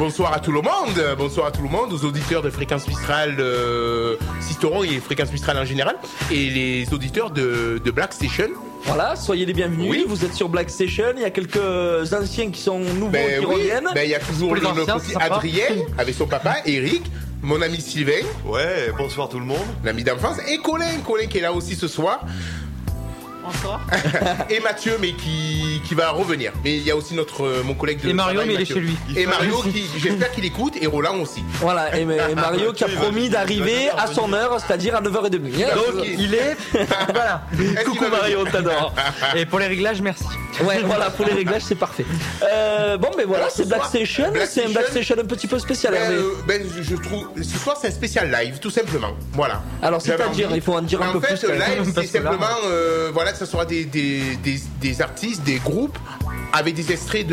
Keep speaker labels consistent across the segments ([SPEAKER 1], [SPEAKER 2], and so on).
[SPEAKER 1] Bonsoir à tout le monde, aux auditeurs de Fréquence Mistral, Sisteron et Fréquence Mistral en général, et les auditeurs de Black Station.
[SPEAKER 2] Voilà, soyez les bienvenus. Oui. Vous êtes sur Black Station. Il y a quelques anciens qui sont nouveaux qui reviennent.
[SPEAKER 1] Il y a toujours notre petit Adrien avec son papa, Eric, mon ami Sylvain.
[SPEAKER 3] Ouais, bonsoir tout le monde.
[SPEAKER 1] L'ami d'enfance. Et Colin qui est là aussi ce soir.
[SPEAKER 4] Bonsoir.
[SPEAKER 1] Et Mathieu, mais qui va revenir. Mais il y a aussi mon collègue de
[SPEAKER 4] Et Mario,
[SPEAKER 1] travail,
[SPEAKER 4] mais
[SPEAKER 1] Mathieu.
[SPEAKER 4] il est chez lui.
[SPEAKER 1] Et Mario, j'espère qu'il écoute, et Roland aussi.
[SPEAKER 2] Voilà, et Mario qui a promis d'arriver à son heure, c'est-à-dire à 9h30.
[SPEAKER 4] Donc il est. Voilà.
[SPEAKER 2] Coucou Mario, on t'adore.
[SPEAKER 4] Et pour les réglages, merci.
[SPEAKER 2] Ouais, voilà, pour les réglages, c'est parfait. Bon, mais voilà, c'est Black Station. C'est un Black Station un petit peu spécial.
[SPEAKER 1] Je trouve, ce soir, c'est un spécial live, tout simplement. Voilà.
[SPEAKER 2] Alors, c'est-à-dire, il faut en dire un peu plus.
[SPEAKER 1] En fait, live, c'est simplement, voilà, que ce sera des artistes, des groupes, avec des extraits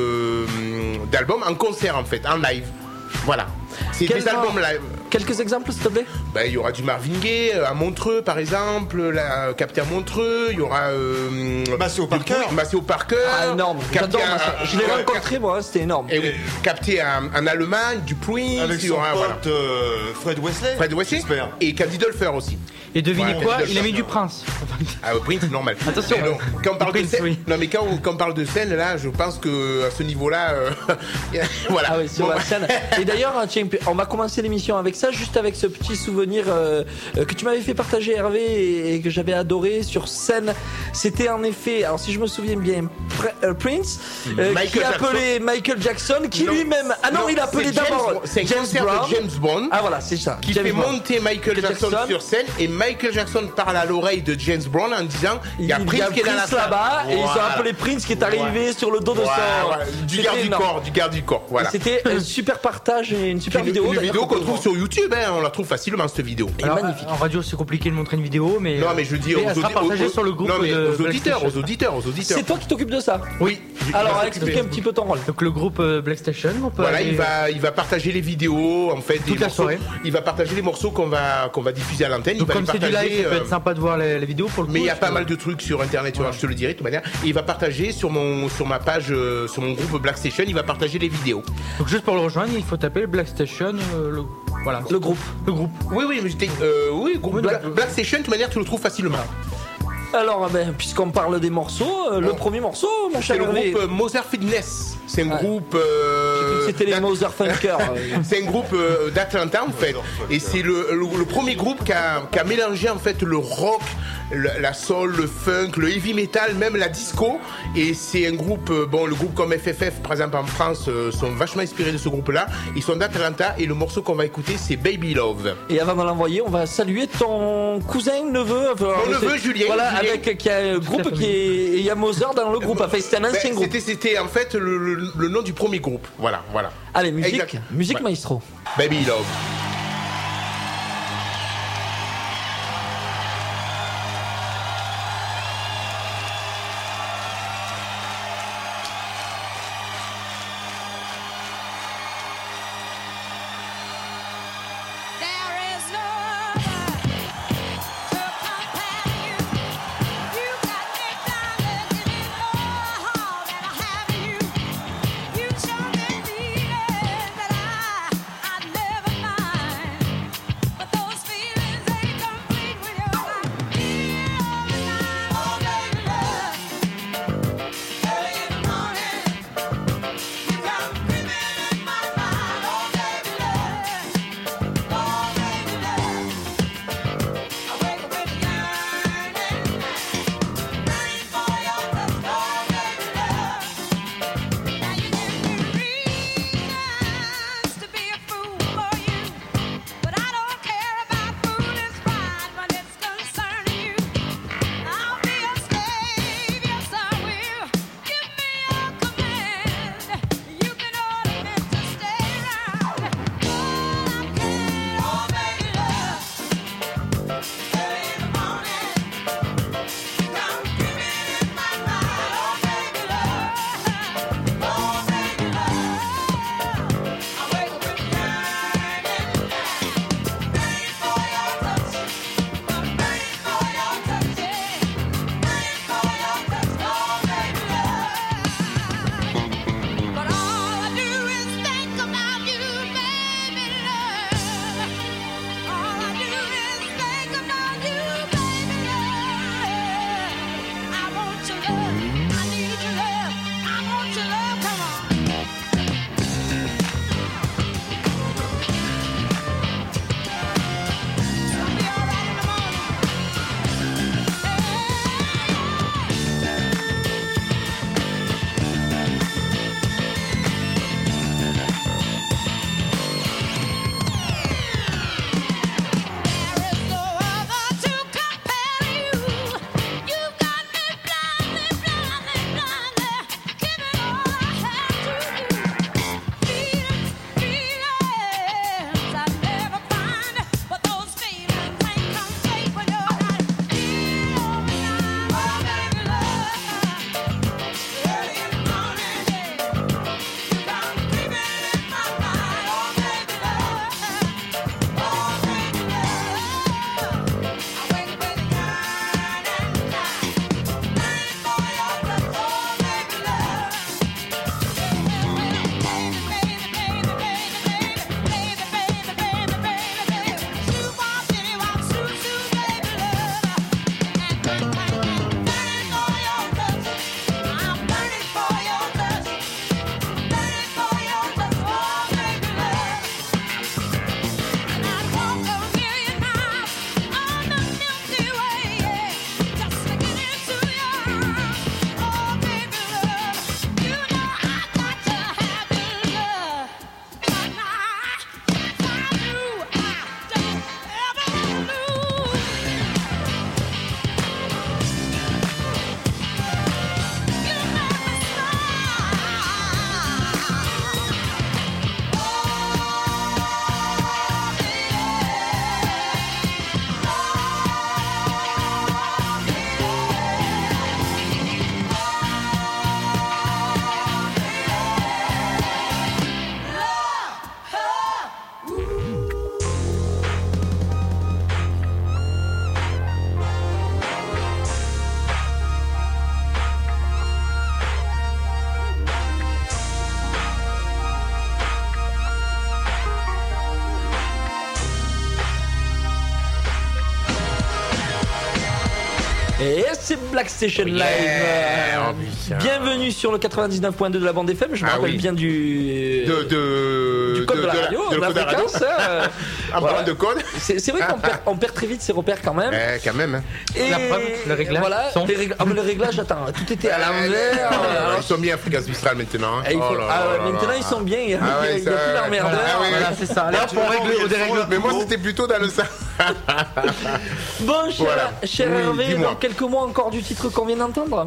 [SPEAKER 1] d'albums en concert, en fait, en live. Voilà. C'est des albums live.
[SPEAKER 2] Quelques exemples, s'il te plaît.
[SPEAKER 1] Il y aura du Marvin Gaye à Montreux, par exemple, capté à Montreux. Il y aura
[SPEAKER 3] Maceo Parker.
[SPEAKER 2] Ah, énorme. J'adore Maceo. Je l'ai rencontré, moi, c'était énorme.
[SPEAKER 1] Et capté en Allemagne, du Prince.
[SPEAKER 3] Avec son pote Fred Wesley.
[SPEAKER 1] Et Candy Dulfer aussi.
[SPEAKER 4] Et devinez quoi, il a mis du Prince.
[SPEAKER 1] Ah, Prince, normal.
[SPEAKER 4] Attention.
[SPEAKER 1] Quand on parle de scène,
[SPEAKER 4] oui.
[SPEAKER 1] non mais quand on parle de scène, là, je pense que à ce niveau-là, voilà.
[SPEAKER 2] Ah oui, sur la scène. Et d'ailleurs, tiens, on va commencer l'émission avec ça, juste avec ce petit souvenir que tu m'avais fait partager, Hervé, et que j'avais adoré sur scène. C'était en effet, alors si je me souviens bien, Prince, qui a appelé Michael Jackson, qui lui-même. Ah non, il a appelé d'abord
[SPEAKER 1] James Brown.
[SPEAKER 2] Ah voilà, c'est ça.
[SPEAKER 1] Qui fait monter Michael Jackson sur scène, et Michael Jackson parle à l'oreille de James Brown en disant il y a Prince qui est dans la salle
[SPEAKER 2] là-bas, et ils ont appelé Prince qui est arrivé sur le dos de
[SPEAKER 1] du garde du corps. Voilà.
[SPEAKER 2] C'était un super partage et une super vidéo.
[SPEAKER 1] Une vidéo qu'on trouve sur YouTube, on la trouve facilement cette vidéo.
[SPEAKER 4] Alors, magnifique. En radio, c'est compliqué de montrer une vidéo, mais.
[SPEAKER 1] Non, mais je dis
[SPEAKER 4] sur le groupe
[SPEAKER 1] aux auditeurs.
[SPEAKER 2] C'est toi qui t'occupes de ça.
[SPEAKER 1] Oui.
[SPEAKER 2] Alors, explique un petit peu ton rôle.
[SPEAKER 4] Donc le groupe Black Station, on peut.
[SPEAKER 1] Voilà, il va partager les vidéos, en fait,
[SPEAKER 4] toute la soirée.
[SPEAKER 1] Il va partager les morceaux qu'on va diffuser à l'antenne.
[SPEAKER 4] Donc comme c'est du live, ça peut être sympa de voir les vidéos pour le coup.
[SPEAKER 1] Mais il y a pas mal de trucs sur internet, je te le dirai de toute manière. Et il va partager sur ma page, sur mon groupe Black Station, il va partager les vidéos.
[SPEAKER 4] Donc juste pour le rejoindre, il faut taper Black Station, voilà.
[SPEAKER 2] Le groupe.
[SPEAKER 1] Oui, mais groupe Black Station, de toute manière, tu le trouves facilement.
[SPEAKER 2] Alors, puisqu'on parle des morceaux, le premier morceau, mon cher Hervé.
[SPEAKER 1] C'est le groupe Mother Fitness. C'est un groupe.
[SPEAKER 2] C'était les Mother Funkers.
[SPEAKER 1] C'est un groupe d'Atlanta en fait. Et c'est le premier groupe qui a mélangé en fait le rock, la soul, le funk, le heavy metal, même la disco. Et c'est un groupe, le groupe comme FFF par exemple en France sont vachement inspirés de ce groupe-là. Ils sont d'Atlanta et le morceau qu'on va écouter c'est Baby Love.
[SPEAKER 2] Et avant de l'envoyer, on va saluer ton cousin, neveu.
[SPEAKER 1] Mon neveu Julien.
[SPEAKER 2] Voilà, avec qui a un groupe il y a Mother dans le groupe. Enfin, c'était un ancien groupe.
[SPEAKER 1] C'était en fait le nom du premier groupe. Voilà.
[SPEAKER 2] Allez, musique maestro.
[SPEAKER 1] Baby Love.
[SPEAKER 5] You show me feeling that I never mind.
[SPEAKER 2] Black Station Live. Bienvenue sur le 99.2 de la bande FM. Je me rappelle bien du code de la radio, de la fréquence.
[SPEAKER 1] En parlant de code.
[SPEAKER 2] C'est vrai qu'on perd très vite ses repères quand même.
[SPEAKER 1] Quand même. Hein.
[SPEAKER 2] Et
[SPEAKER 4] la preuve, le réglage.
[SPEAKER 2] Voilà, le réglage, attends, tout était à l'envers.
[SPEAKER 1] Ils sont bien Fréquence Mistral maintenant.
[SPEAKER 2] Maintenant ils sont bien, il n'y a plus l'emmerdeur.
[SPEAKER 4] Voilà, c'est ça. Là, on règle au dérèglement.
[SPEAKER 1] Mais moi, c'était plutôt dans le ça.
[SPEAKER 2] Bon, cher Hervé, dans quelques mots encore du titre qu'on vient d'entendre.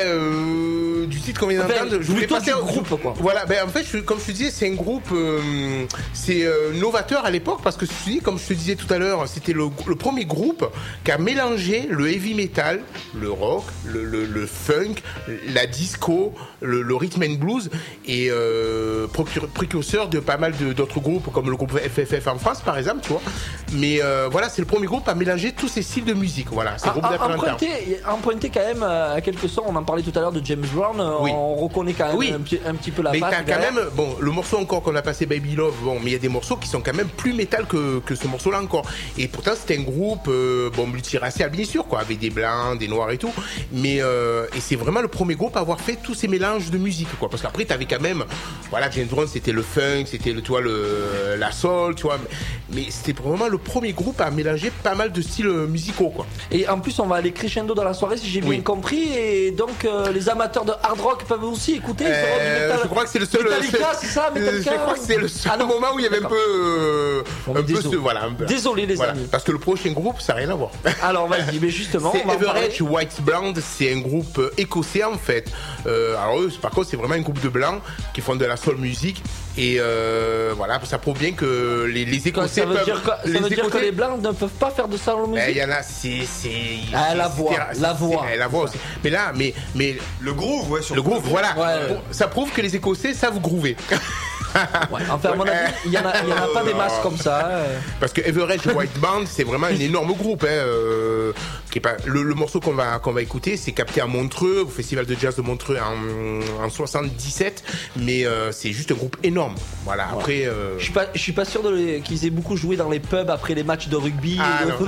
[SPEAKER 1] Du titre qu'on vient d'entendre, je voulais passer au
[SPEAKER 2] groupe, quoi.
[SPEAKER 1] Voilà, en fait, comme je te disais, c'est un groupe, novateur à l'époque parce que comme je te disais tout à l'heure, c'était le premier groupe qui a mélangé le heavy metal, le rock, le funk, la disco, le rhythm and blues et précurseur de pas mal d'autres groupes comme le groupe FFF en France par exemple, tu vois. Mais voilà, c'est le premier groupe à mélanger tous ces styles de musique. Voilà, c'est le groupe d'Atlanta.
[SPEAKER 2] Emprunté quand même à quelques sons. On en parlait tout à l'heure de James Brown. On reconnaît quand même un petit peu la patte.
[SPEAKER 1] Mais quand même, bon, le morceau encore qu'on a passé Baby Love, bon, mais il y a des morceaux qui sont quand même plus métal que ce morceau-là encore. Et pourtant, c'était un groupe, multiracial bien sûr, quoi, avec des blancs, des noirs et tout. Mais et c'est vraiment le premier groupe à avoir fait tous ces mélanges de musique, quoi. Parce qu'après, t'avais quand même, voilà, James Brown, c'était le funk, c'était la soul, tu vois. Mais c'était vraiment le premier groupe à mélanger pas mal de styles musicaux, quoi.
[SPEAKER 2] Et en plus, on va aller crescendo dans la soirée, si j'ai bien compris. Et donc, les amateurs de hard rock peuvent aussi écouter.
[SPEAKER 1] Je crois que c'est le seul.
[SPEAKER 2] Metallica, c'est ça, Metallica.
[SPEAKER 1] Je crois que c'est le seul moment où il y avait un peu.
[SPEAKER 2] Désolé, les amis.
[SPEAKER 1] Parce que le prochain groupe, ça n'a rien à voir.
[SPEAKER 2] Alors, vas-y, mais justement.
[SPEAKER 1] C'est Average White Band, c'est un groupe écossais en fait. Alors, eux, par contre, c'est vraiment un groupe de blancs qui font de la soul music. Et voilà, ça prouve bien que les Écossais peuvent.
[SPEAKER 2] Ça veut dire que les blancs ne peuvent pas faire de soul music.
[SPEAKER 1] Il y en a,
[SPEAKER 2] la voix
[SPEAKER 1] aussi. Mais là, mais
[SPEAKER 3] le groove, ouais,
[SPEAKER 1] le groove, voilà. Ça prouve que les Écossais savent groover.
[SPEAKER 2] Enfin, à mon avis, il y en a pas des masses comme ça.
[SPEAKER 1] Parce que Average White Band, c'est vraiment un énorme groupe. Qui est pas le morceau qu'on va écouter, c'est capté à Montreux, au Festival de Jazz de Montreux en 77. Mais c'est juste un groupe énorme. Voilà. Après,
[SPEAKER 2] je suis pas sûr qu'ils aient beaucoup joué dans les pubs après les matchs de rugby.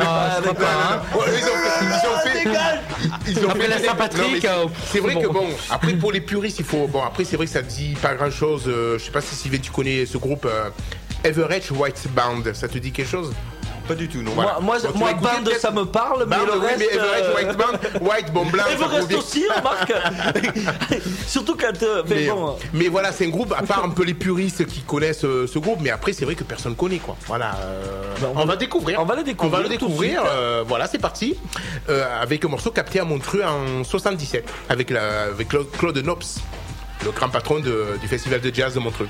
[SPEAKER 4] Ils ont fait la Saint-Patrick.
[SPEAKER 1] C'est vrai que bon, après pour les puristes, il faut. Bon, après c'est vrai que ça dit pas grand chose. Je sais pas si Sylvain tu connais ce groupe Average White Band, ça te dit quelque chose?
[SPEAKER 3] Pas du tout, non.
[SPEAKER 2] Voilà. Moi band, ça me parle, mais le reste.
[SPEAKER 1] Mais Average White Band, White, bon, blanc.
[SPEAKER 2] Everest aussi, remarque. Surtout quand.
[SPEAKER 1] Mais voilà, c'est un groupe, à part un peu les puristes qui connaissent ce groupe, mais après, c'est vrai que personne connaît, quoi. Voilà. On va découvrir.
[SPEAKER 2] On va le découvrir.
[SPEAKER 1] Voilà, c'est parti. Avec un morceau capté à Montreux en 77, avec Claude Knops, le grand patron du Festival de Jazz de Montreux.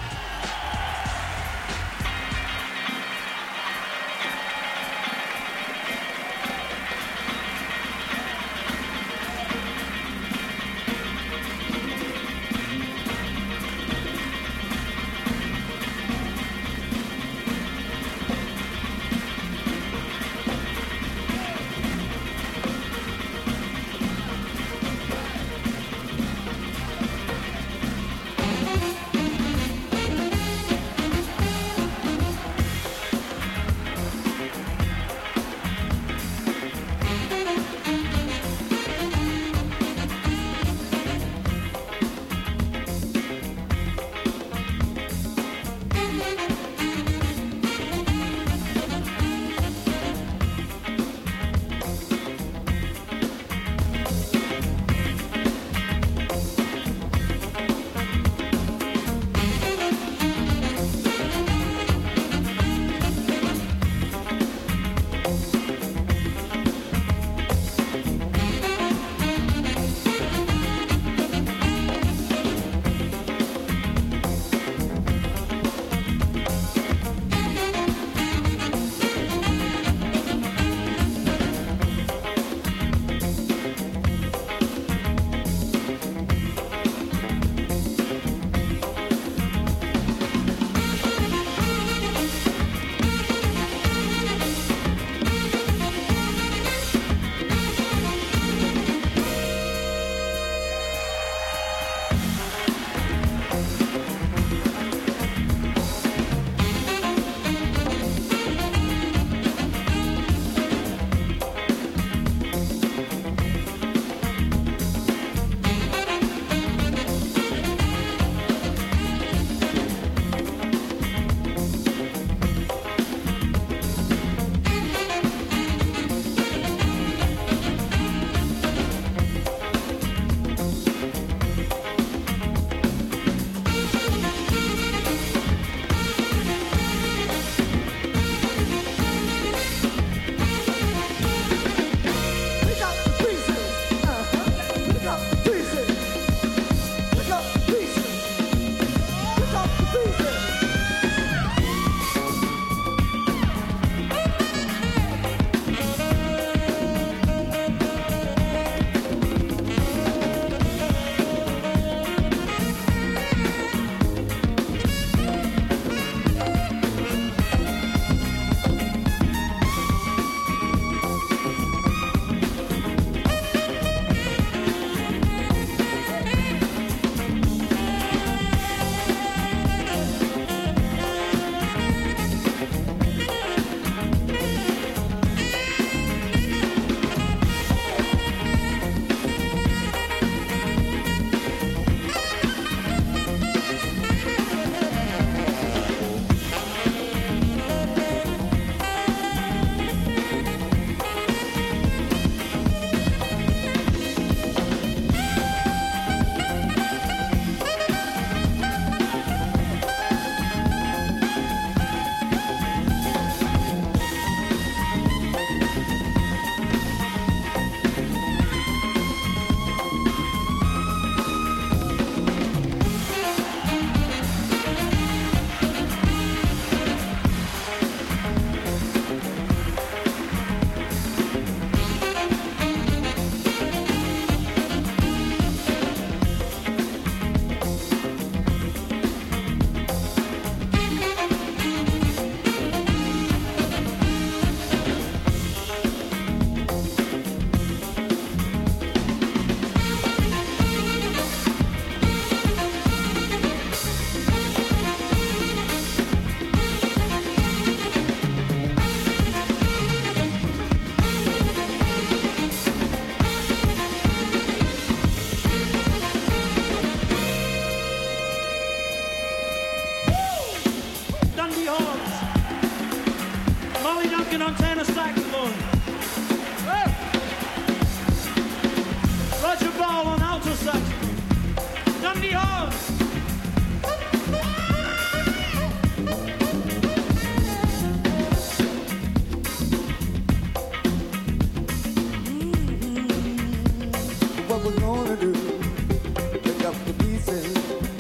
[SPEAKER 5] wanna do. Pick up the pieces.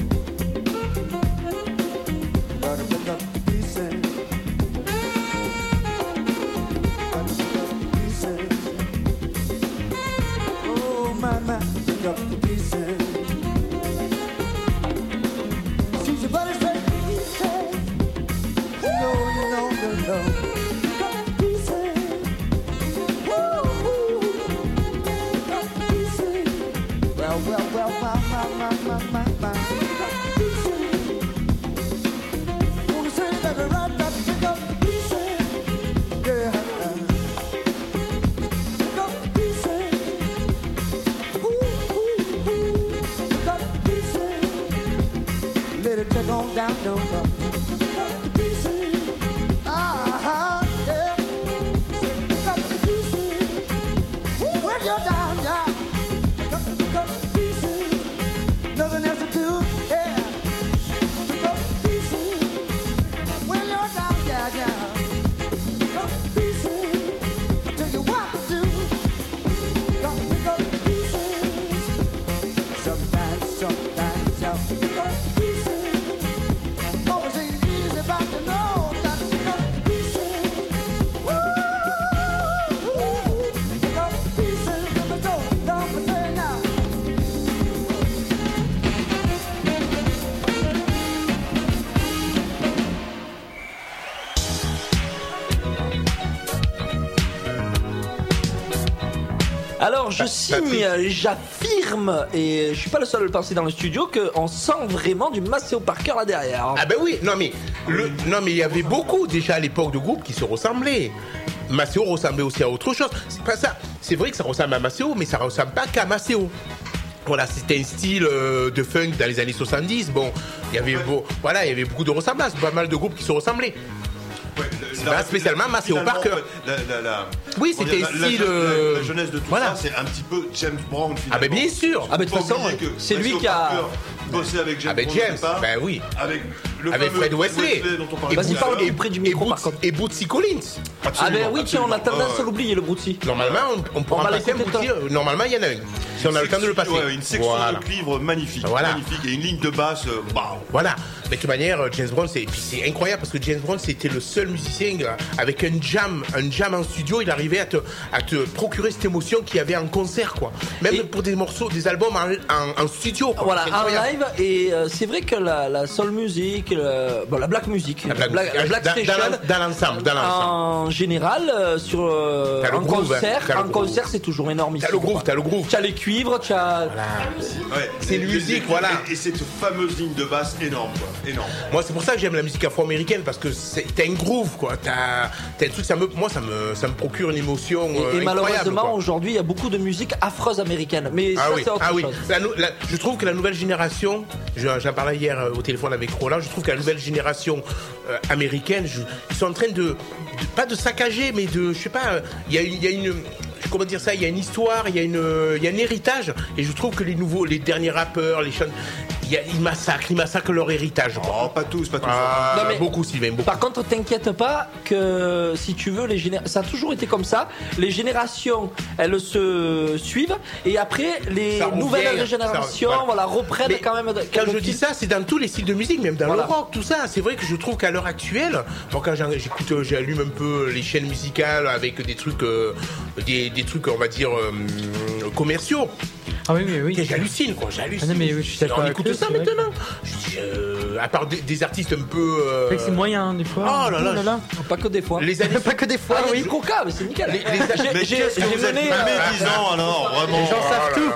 [SPEAKER 5] Gotta pick up the pieces. Gotta pick up the pieces. Oh my, pick up the pieces. She's your buddy's ready to pieces. You know. Pick up the pieces. Woo, woo. Pick up the pieces. Well, my. Pick up the pieces. Wanna say that the right back, pick up the pieces. Yeah. Pick up the pieces. Pick up the pieces. Let it take on down, no. Pick up the pieces. Yeah. Pick up the pieces. When you're down, yeah. Pick up the pieces. Nothing else to do, yeah. Pick up the pieces. When you're down, yeah. Pick up the pieces. I tell you what to do. Gotta pick up the pieces. Sometimes, yeah. Pick up the pieces. Always ain't easy, but you know. Gotta pick up the pieces. Woo! Pick up the pieces. Don't say now.
[SPEAKER 2] Alors je signe, j'affirme, et je suis pas le seul à le penser dans le studio, qu'on sent vraiment du Maceo Parker là derrière.
[SPEAKER 1] Ah ben oui, non mais il y avait beaucoup déjà à l'époque de groupes qui se ressemblaient. Maceo ressemblait aussi à autre chose. C'est pas ça. C'est vrai que ça ressemble à Maceo, mais ça ressemble pas qu'à Maceo. Voilà, c'était un style de funk dans les années 70. Bon, il y avait beaucoup de ressemblances, pas mal de groupes qui se ressemblaient.
[SPEAKER 3] Ouais,
[SPEAKER 1] C'est pas spécialement Maceo
[SPEAKER 3] finalement,
[SPEAKER 1] Parker.
[SPEAKER 3] en fait,
[SPEAKER 1] Oui, c'était un style.
[SPEAKER 3] La jeunesse de tout ça, c'est un petit peu James Brown finalement.
[SPEAKER 1] Ah ben bien sûr.
[SPEAKER 2] Ah ben de toute façon, c'est lui qui a
[SPEAKER 3] bossé avec James
[SPEAKER 1] Avec
[SPEAKER 3] Brown.
[SPEAKER 1] James,
[SPEAKER 3] au départ,
[SPEAKER 1] ben oui.
[SPEAKER 3] Avec le
[SPEAKER 1] Avec
[SPEAKER 3] fameux
[SPEAKER 1] Fred Wesley.
[SPEAKER 3] dont on parlait
[SPEAKER 2] Vas-y,
[SPEAKER 3] tout à
[SPEAKER 2] parle
[SPEAKER 3] l'heure.
[SPEAKER 2] près du micro par contre.
[SPEAKER 1] Et Bootsy Collins.
[SPEAKER 2] Ah ben oui, tiens, on a tendance à l'oublier le Bootsy.
[SPEAKER 1] Normalement, on pourra
[SPEAKER 2] On va
[SPEAKER 1] passer un
[SPEAKER 2] l'écouter
[SPEAKER 1] Bootsy. Normalement, il y en a un. Si on a le temps de le passer.
[SPEAKER 3] Ouais, une section
[SPEAKER 1] Voilà.
[SPEAKER 3] de cuivre magnifique,
[SPEAKER 1] Voilà.
[SPEAKER 3] magnifique, et une ligne de basse, waouh.
[SPEAKER 1] Voilà. Mais de toute manière, James Brown, c'est incroyable parce que James Brown, c'était le seul musicien avec un jam en studio. Il arrivait à te procurer cette émotion qu'il y avait en concert, quoi. Même
[SPEAKER 2] Et-
[SPEAKER 1] pour des morceaux, des albums en studio. Quoi.
[SPEAKER 2] Voilà,
[SPEAKER 1] C'est
[SPEAKER 2] en
[SPEAKER 1] incroyable.
[SPEAKER 2] live, et c'est vrai que la soul music, la black music,
[SPEAKER 1] La Black
[SPEAKER 2] station,
[SPEAKER 1] dans l'ensemble.
[SPEAKER 2] en général,
[SPEAKER 1] T'as le
[SPEAKER 2] en
[SPEAKER 1] groove,
[SPEAKER 2] concert,
[SPEAKER 1] hein, t'as le groove.
[SPEAKER 2] c'est toujours énorme ici.
[SPEAKER 1] T'as le groove.
[SPEAKER 2] Tu as les cuivres, tu as...
[SPEAKER 3] Ouais,
[SPEAKER 1] C'est une
[SPEAKER 3] et-
[SPEAKER 1] musique,
[SPEAKER 3] et-
[SPEAKER 1] voilà.
[SPEAKER 3] Et cette fameuse ligne de basse énorme, quoi. Énorme.
[SPEAKER 1] Moi, c'est pour ça que j'aime la musique afro-américaine parce que t'as un groove, quoi. T'as un truc, ça me procure une émotion
[SPEAKER 2] Et
[SPEAKER 1] incroyable,
[SPEAKER 2] malheureusement,
[SPEAKER 1] quoi.
[SPEAKER 2] aujourd'hui, il y a beaucoup de musique affreuse américaine. Mais ça, c'est autre chose.
[SPEAKER 1] Je trouve que la nouvelle génération, j'en parlais hier au téléphone avec Roland, je trouve que la nouvelle génération américaine, ils sont en train pas de saccager, mais je sais pas, il y a une comment dire ça, il y a une histoire, il y a un héritage, et je trouve que les derniers rappeurs, les chanteurs, ils massacrent leur héritage.
[SPEAKER 3] Oh, pas tous.
[SPEAKER 1] Ah,
[SPEAKER 2] Non, mais-
[SPEAKER 1] beaucoup, Sylvain, beaucoup.
[SPEAKER 2] Par contre, t'inquiète pas que si tu veux, ça a toujours été comme ça. Les générations, elles se suivent, et après, les
[SPEAKER 1] Ça revient,
[SPEAKER 2] nouvelles générations,
[SPEAKER 1] voilà.
[SPEAKER 2] reprennent
[SPEAKER 1] Mais
[SPEAKER 2] quand même.
[SPEAKER 1] Quand je dis ça, c'est dans tous les styles de musique, même dans
[SPEAKER 2] Voilà.
[SPEAKER 1] le rock, tout ça. C'est vrai que je trouve qu'à l'heure actuelle, moi quand j'allume un peu les chaînes musicales avec des trucs, des trucs, on va dire, commerciaux.
[SPEAKER 4] Ah oui.
[SPEAKER 1] J'hallucine, quoi, j'hallucine.
[SPEAKER 4] Ah non, mais oui, je suis d'accord
[SPEAKER 1] On
[SPEAKER 4] avec
[SPEAKER 1] écoute
[SPEAKER 4] toi,
[SPEAKER 1] ça
[SPEAKER 4] c'est vrai
[SPEAKER 1] maintenant. Je dis, à part des artistes un peu.
[SPEAKER 4] C'est vrai que c'est moyen, hein, des fois.
[SPEAKER 1] Oh là là.
[SPEAKER 2] Pas que des fois.
[SPEAKER 1] Les années.
[SPEAKER 4] Pas que des fois,
[SPEAKER 2] Ah, il y a
[SPEAKER 4] oui.
[SPEAKER 2] du coca, mais c'est nickel.
[SPEAKER 3] Mais qu'est-ce que vous êtes
[SPEAKER 2] mené,
[SPEAKER 3] médisant alors, vraiment.
[SPEAKER 4] Les gens savent tout.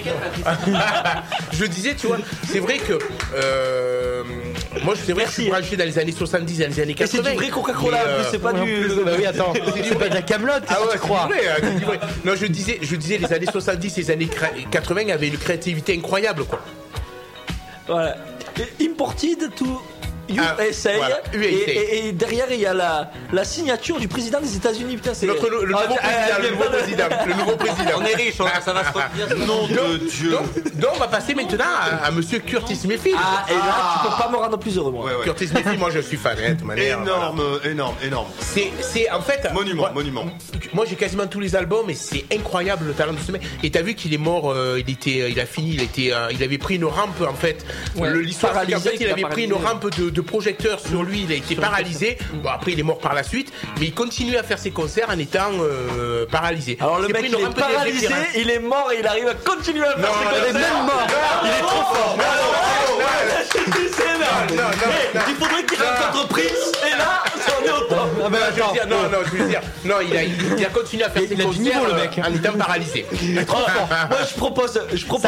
[SPEAKER 1] Je disais, tu vois, c'est vrai que. Moi, c'est vrai que je suis branché dans les années 70, dans les années
[SPEAKER 2] Et
[SPEAKER 1] 80.
[SPEAKER 2] c'est du vrai Coca-Cola,
[SPEAKER 1] mais,
[SPEAKER 2] en plus, c'est pas
[SPEAKER 4] Ouais, en
[SPEAKER 2] du.
[SPEAKER 4] plus, bah oui, attends. C'est pas de la Camelote,
[SPEAKER 1] Ah ouais,
[SPEAKER 4] tu crois.
[SPEAKER 1] c'est vrai, hein, c'est vrai. Non, je disais les années 70, les années 80 avaient une créativité incroyable, quoi.
[SPEAKER 2] Voilà. Et Imported to USA.
[SPEAKER 1] Voilà, USA.
[SPEAKER 2] Et derrière, il y a la signature du président des États-Unis. Putain, c'est
[SPEAKER 1] Notre, le nouveau président, le nouveau président.
[SPEAKER 6] On est riche, ça va se retenir.
[SPEAKER 3] Nom de Dieu.
[SPEAKER 1] Donc, on va passer maintenant à monsieur Curtis Mayfield.
[SPEAKER 2] Ah, et là, tu peux pas me rendre plus heureux, moi.
[SPEAKER 3] Ouais, ouais.
[SPEAKER 1] Curtis Mayfield, moi je suis fan, hein, de toute manière.
[SPEAKER 3] Énorme.
[SPEAKER 1] C'est en fait.
[SPEAKER 3] Monument.
[SPEAKER 1] Moi j'ai quasiment tous les albums et c'est incroyable le talent de ce mec. Et t'as vu qu'il est mort, il avait pris une rampe en fait.
[SPEAKER 2] Ouais,
[SPEAKER 1] L'histoire c'est qu'en
[SPEAKER 2] paralysé,
[SPEAKER 1] fait il avait pris une rampe de projecteur sur lui, il a été paralysé. Bon après il est mort par la suite, mais il continue à faire ses concerts en étant paralysé.
[SPEAKER 2] Alors le
[SPEAKER 1] Il s'est
[SPEAKER 2] mec
[SPEAKER 1] pris
[SPEAKER 2] il
[SPEAKER 1] une
[SPEAKER 2] est
[SPEAKER 1] rampe
[SPEAKER 2] paralysé,
[SPEAKER 1] d'électricité.
[SPEAKER 2] il est mort et il arrive à continuer à faire
[SPEAKER 1] Non,
[SPEAKER 2] ses concerts.
[SPEAKER 1] il est même mort.
[SPEAKER 2] Il est trop fort. C'est énorme.
[SPEAKER 1] Non.
[SPEAKER 2] Il faudrait qu'il rencontre Prince et là, on est au top.
[SPEAKER 1] Je veux dire, il a continué à faire ses concerts en étant paralysé.
[SPEAKER 2] Moi je propose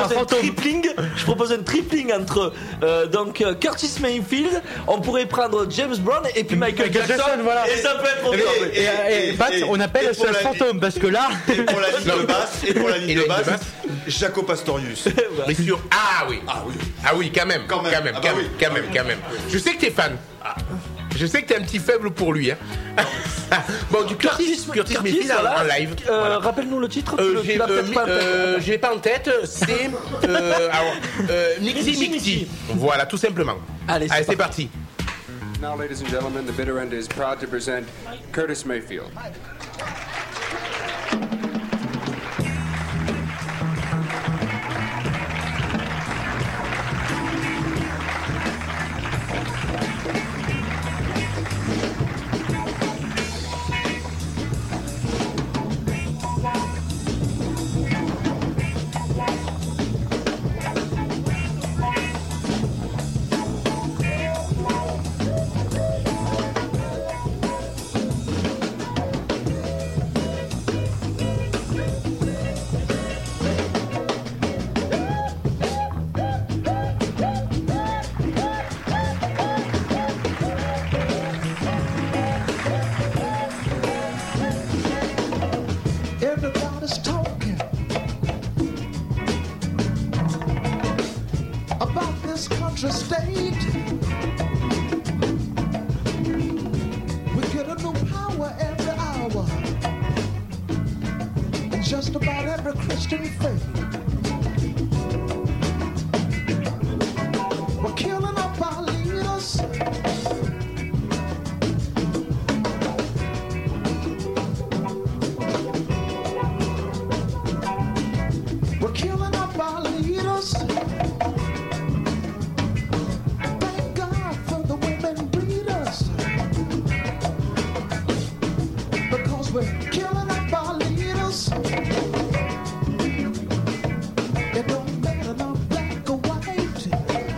[SPEAKER 2] un tripling entre Curtis Mayfield, on pourrait prendre James Brown et puis Michael Jackson,
[SPEAKER 4] voilà.
[SPEAKER 2] et ça peut être
[SPEAKER 4] Et Pat, on appelle ça le fantôme parce que là.
[SPEAKER 3] Et pour la ligne de basse, Jaco Pastorius.
[SPEAKER 1] Mais sûr. Ah oui, quand même. Je sais que t'es fan. Je sais que t'es un petit faible pour lui. Hein. Bon, du Curtis Mayfield
[SPEAKER 2] voilà.
[SPEAKER 1] en live.
[SPEAKER 2] Rappelle-nous le titre. Tu l'as peut-être pas en tête.
[SPEAKER 1] Je l'ai pas en tête. C'est Nixie Mixie. Voilà, tout simplement.
[SPEAKER 2] Allez,
[SPEAKER 1] c'est parti.
[SPEAKER 7] Now, ladies and gentlemen, the bitter end is proud to present Curtis Mayfield.
[SPEAKER 5] Everybody's talking about this country state. We get a new power every hour in just about every Christian faith. We're killing up our leaders. We're killing up our leaders. Thank God for the women breeders. Because we're killing up our leaders. It don't matter no black or white.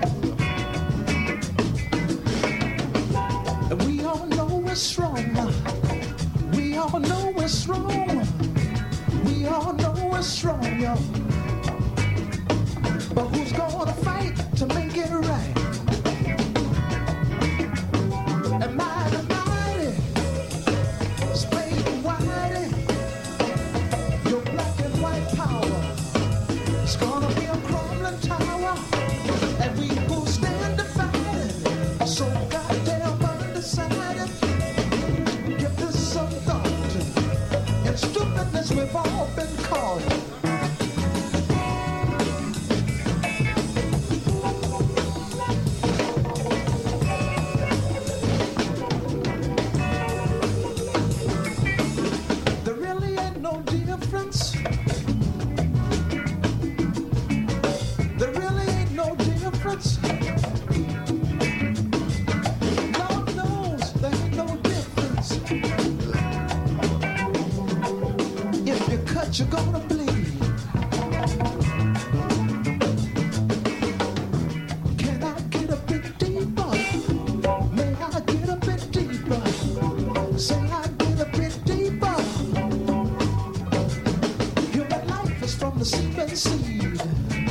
[SPEAKER 5] And we all know it's wrong. We all know it's wrong. We all know it's wrong, y'all. But who's gonna fight to make it right? And mighty, straight and whitey, your black and white power is gonna be a crumbling tower, and we will stand divided, so goddamn undecided. Give this some thought, and stupidness we've all been caught. There really ain't no difference. There really ain't no difference. Lord knows there ain't no difference. If you cut, you're gonna bleed. Can I get a bit deeper? May I get a bit deeper? Say I get a bit deeper. Human life is from the semen seed.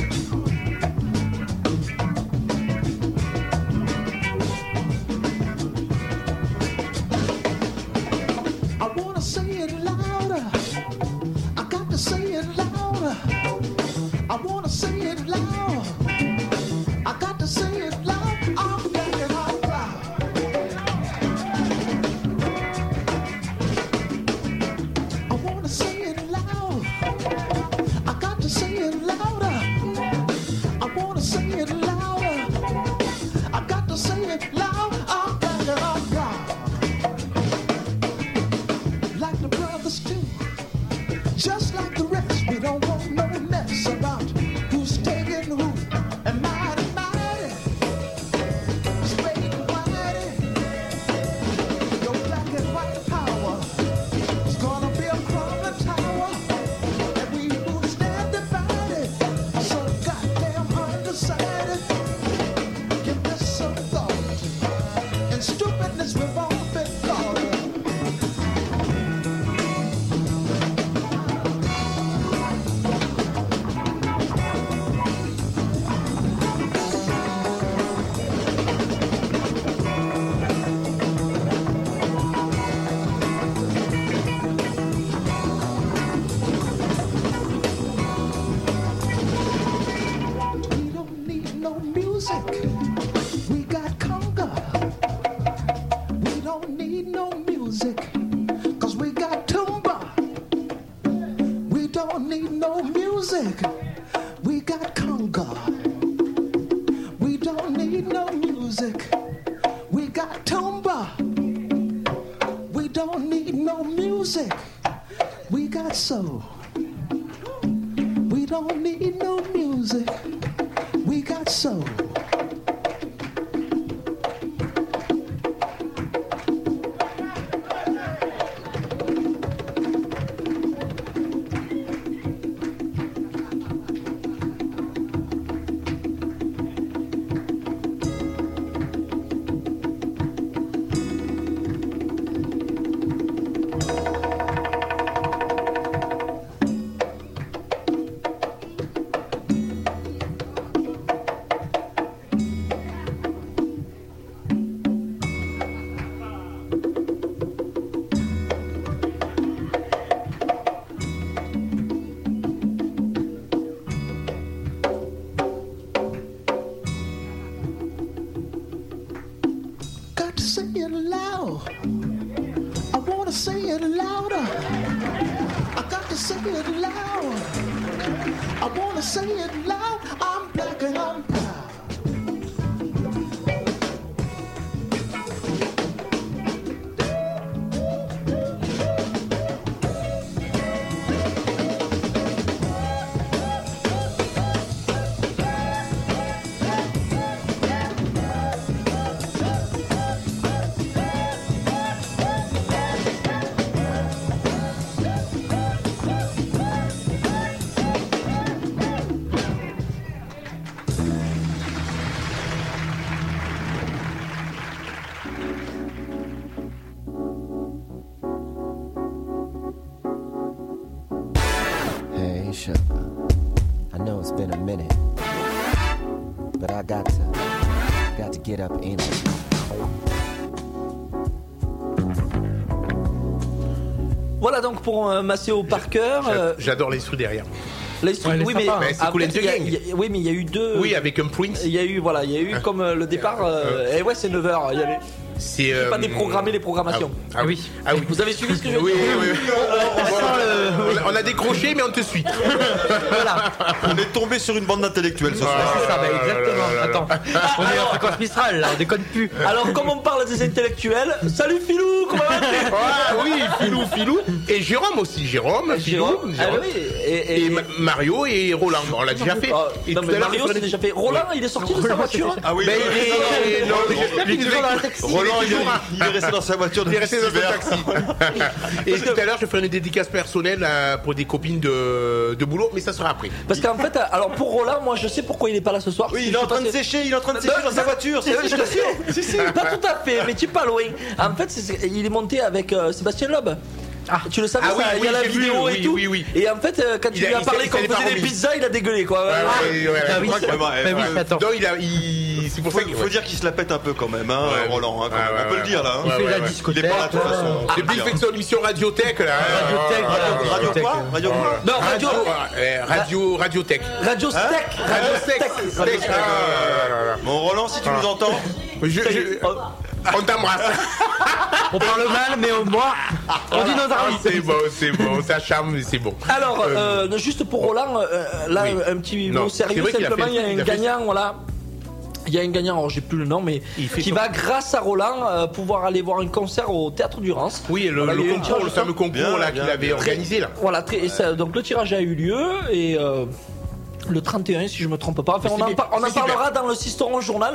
[SPEAKER 5] I wanna say it louder. I got to say it louder. I wanna say it loud. I got to say it loud. I'm getting out loud.
[SPEAKER 8] Get up in it.
[SPEAKER 2] Voilà donc pour Maceo Parker.
[SPEAKER 1] J'adore les trucs derrière.
[SPEAKER 2] Oui, mais
[SPEAKER 1] c'est Cool and the Gang.
[SPEAKER 2] Oui, mais il y a eu deux.
[SPEAKER 1] Oui, avec un Prince.
[SPEAKER 2] Il y a eu comme le départ. Et ouais, c'est 9h. Il y avait.
[SPEAKER 1] C'est
[SPEAKER 2] pas déprogrammé les programmations.
[SPEAKER 1] Ah oui.
[SPEAKER 2] Vous avez suivi ce que je veux dire?
[SPEAKER 1] Oui. On a décroché, mais on te suit.
[SPEAKER 3] Voilà. On est tombé sur une bande d'intellectuels ce soir.
[SPEAKER 4] C'est ça, exactement. Attends, on est en fréquence Mistral, là, on déconne plus.
[SPEAKER 2] Alors, comme on parle des intellectuels, salut Philou, comment vas-tu?
[SPEAKER 1] Oui, Philou. Et Jérôme aussi. Jérôme. Et Mario et Roland. On l'a déjà fait.
[SPEAKER 2] Non, mais Mario, c'est déjà fait. Roland, il est sorti de sa voiture.
[SPEAKER 3] Ah oui. Roland, il est resté dans sa voiture depuis
[SPEAKER 1] taxi. Et tout à l'heure, je ferai une dédicace personnelle pour des copines de boulot, mais ça sera après.
[SPEAKER 2] Parce qu'en fait, alors pour Roland, moi je sais pourquoi il est pas là ce soir.
[SPEAKER 3] Oui, il est en train de sécher dans sa voiture.
[SPEAKER 2] Je t'assure. Si, pas tout à fait, mais tu es pas loin. En fait, il est monté avec Sébastien Loeb. Ah, tu le savais ça, il y a la vidéo et tout.
[SPEAKER 1] Oui.
[SPEAKER 2] Et en fait, quand tu lui as parlé qu'on faisait des pizzas, il a dégueulé quoi.
[SPEAKER 1] Attends. C'est pour ça
[SPEAKER 3] qu'il faut dire qu'il se la pète un peu quand même, Roland. On peut le dire là.
[SPEAKER 4] Il fait la discothèque.
[SPEAKER 3] Il est pas là de toute façon.
[SPEAKER 1] Depuis qu'il fait son émission Radiotech là.
[SPEAKER 3] Radio quoi?
[SPEAKER 1] Non, Radiotech.
[SPEAKER 2] Radiotech.
[SPEAKER 3] Bon, Roland, si tu nous entends.
[SPEAKER 1] On t'embrasse.
[SPEAKER 2] On parle mal, mais au moins, on dit nos amis.
[SPEAKER 1] C'est bon, ça charme, mais c'est bon.
[SPEAKER 2] Alors, juste pour Roland, là, un petit mot sérieux, simplement, il y a un gagnant, voilà. Il y a un gagnant, alors j'ai plus le nom, mais qui va, grâce à Roland, pouvoir aller voir un concert au Théâtre du Rance.
[SPEAKER 1] Oui, le fameux concours là qu'il avait organisé là.
[SPEAKER 2] Voilà, donc le tirage a eu lieu et Le 31, si je me trompe pas. Enfin, on en
[SPEAKER 1] C'est
[SPEAKER 2] parlera dans le Sisteron Journal.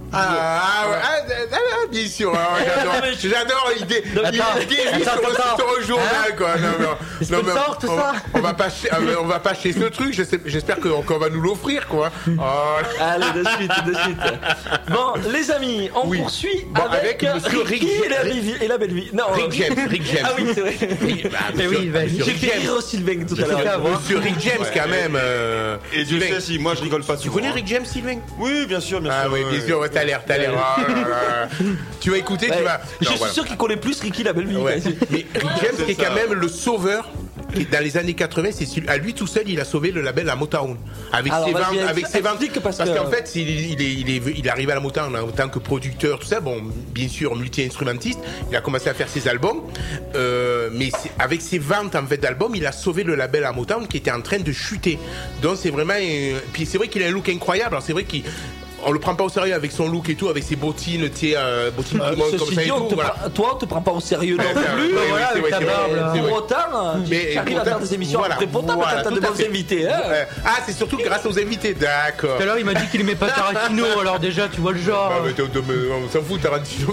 [SPEAKER 1] Bien sûr. J'adore l'idée. L'idée sur le Sisteron Journal, quoi. On va pas acheter ce truc. J'espère qu'on va nous l'offrir, quoi.
[SPEAKER 2] Allez, de suite. Bon, les amis, on poursuit avec
[SPEAKER 1] Monsieur Rick
[SPEAKER 2] et la belle vie. Non,
[SPEAKER 1] Rick James.
[SPEAKER 2] Ah oui, c'est vrai. J'ai fait rire au Sylvain tout à l'heure.
[SPEAKER 1] Monsieur Rick James, quand même.
[SPEAKER 3] Et Dieu sait si moi je rigole pas.
[SPEAKER 1] Tu connais Rick James, Sylvain?
[SPEAKER 3] Oui, bien sûr.
[SPEAKER 1] Ah oui, bien sûr, t'as l'air. Tu vas écouter, tu vas.
[SPEAKER 2] Je suis sûr qu'il connaît plus Ricky la belle vie.
[SPEAKER 1] Ouais. Mais Rick James, qui est quand même le sauveur. Dans les années 80, à lui tout seul, il a sauvé le label à Motown. Avec ses ventes. Parce qu'en fait, il est arrivé à la Motown en tant que producteur, tout ça. Bon, bien sûr, multi-instrumentiste. Il a commencé à faire ses albums. Mais avec ses ventes, en fait, d'albums, il a sauvé le label à Motown qui était en train de chuter. Donc, c'est vraiment. Puis c'est vrai qu'il a un look incroyable. Alors, c'est vrai on le prend pas au sérieux avec son look et tout, avec ses bottines, bottines qui montent comme ça et tout.
[SPEAKER 2] Toi, on te prend pas au sérieux non plus. Avec ta barbe. Pour autant, tu arrives à faire des émissions prépotantes quand t'as de bons invités.
[SPEAKER 1] Ah, c'est surtout grâce aux invités, d'accord.
[SPEAKER 4] Tout à l'heure, il m'a dit qu'il aimait pas Tarantino, alors déjà, tu vois le genre.
[SPEAKER 1] On s'en fout, Tarantino.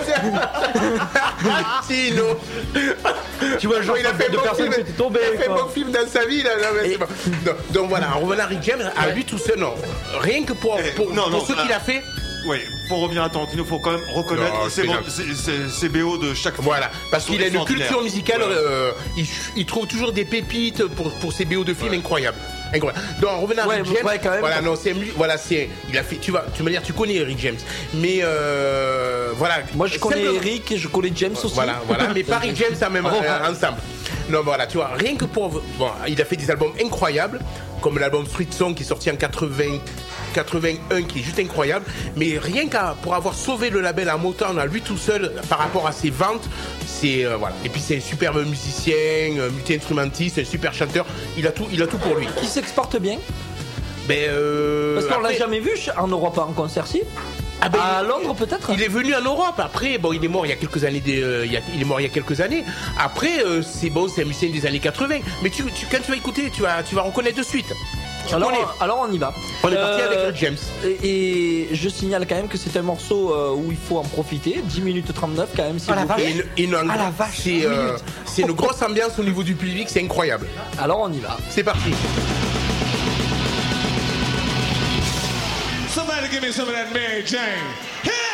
[SPEAKER 1] Tarantino.
[SPEAKER 4] Tu vois le genre de personne qui était tombée.
[SPEAKER 1] Il a fait un bon film dans sa vie, là. Donc voilà, en revenant à Rick James, à lui tout seul, non. Rien que pour ce qu'il a fait.
[SPEAKER 3] Oui, pour revenir à Tarantino, il faut quand même reconnaître ses BO de chaque film.
[SPEAKER 1] Voilà, parce qu'il a une culture musicale, il trouve toujours des pépites pour ses BO de films incroyables. Donc en revenant à Rick James, il a fait, tu vas me dire, tu connais Rick James, mais voilà.
[SPEAKER 2] Moi je connais Eric et je connais James aussi.
[SPEAKER 1] Voilà, mais pas Rick James en même ensemble. Non, voilà, tu vois, rien que pour, il a fait des albums incroyables, comme l'album Street Song qui est sorti en 81 qui est juste incroyable, mais rien pour avoir sauvé le label à Motown à lui tout seul par rapport à ses ventes, c'est voilà. Et puis c'est un superbe musicien, multi-instrumentiste, un super chanteur, il a tout pour lui.
[SPEAKER 2] Qui s'exporte bien.
[SPEAKER 1] Parce
[SPEAKER 2] qu'on l'a jamais vu en Europe en concert, si. À Londres peut-être.
[SPEAKER 1] Il est venu en Europe. Après, il est mort il y a quelques années. Après, c'est un musicien des années 80. Mais quand tu vas écouter, tu vas reconnaître de suite.
[SPEAKER 2] Alors on y va.
[SPEAKER 1] On est parti avec Rick James.
[SPEAKER 2] Et je signale quand même que c'est un morceau où il faut en profiter. 10 minutes 39 quand même.
[SPEAKER 1] La vache. C'est une grosse ambiance au niveau du public, c'est incroyable.
[SPEAKER 2] Alors on y va.
[SPEAKER 1] C'est parti.
[SPEAKER 8] Somebody give me some of that Mary Jane. Hit it!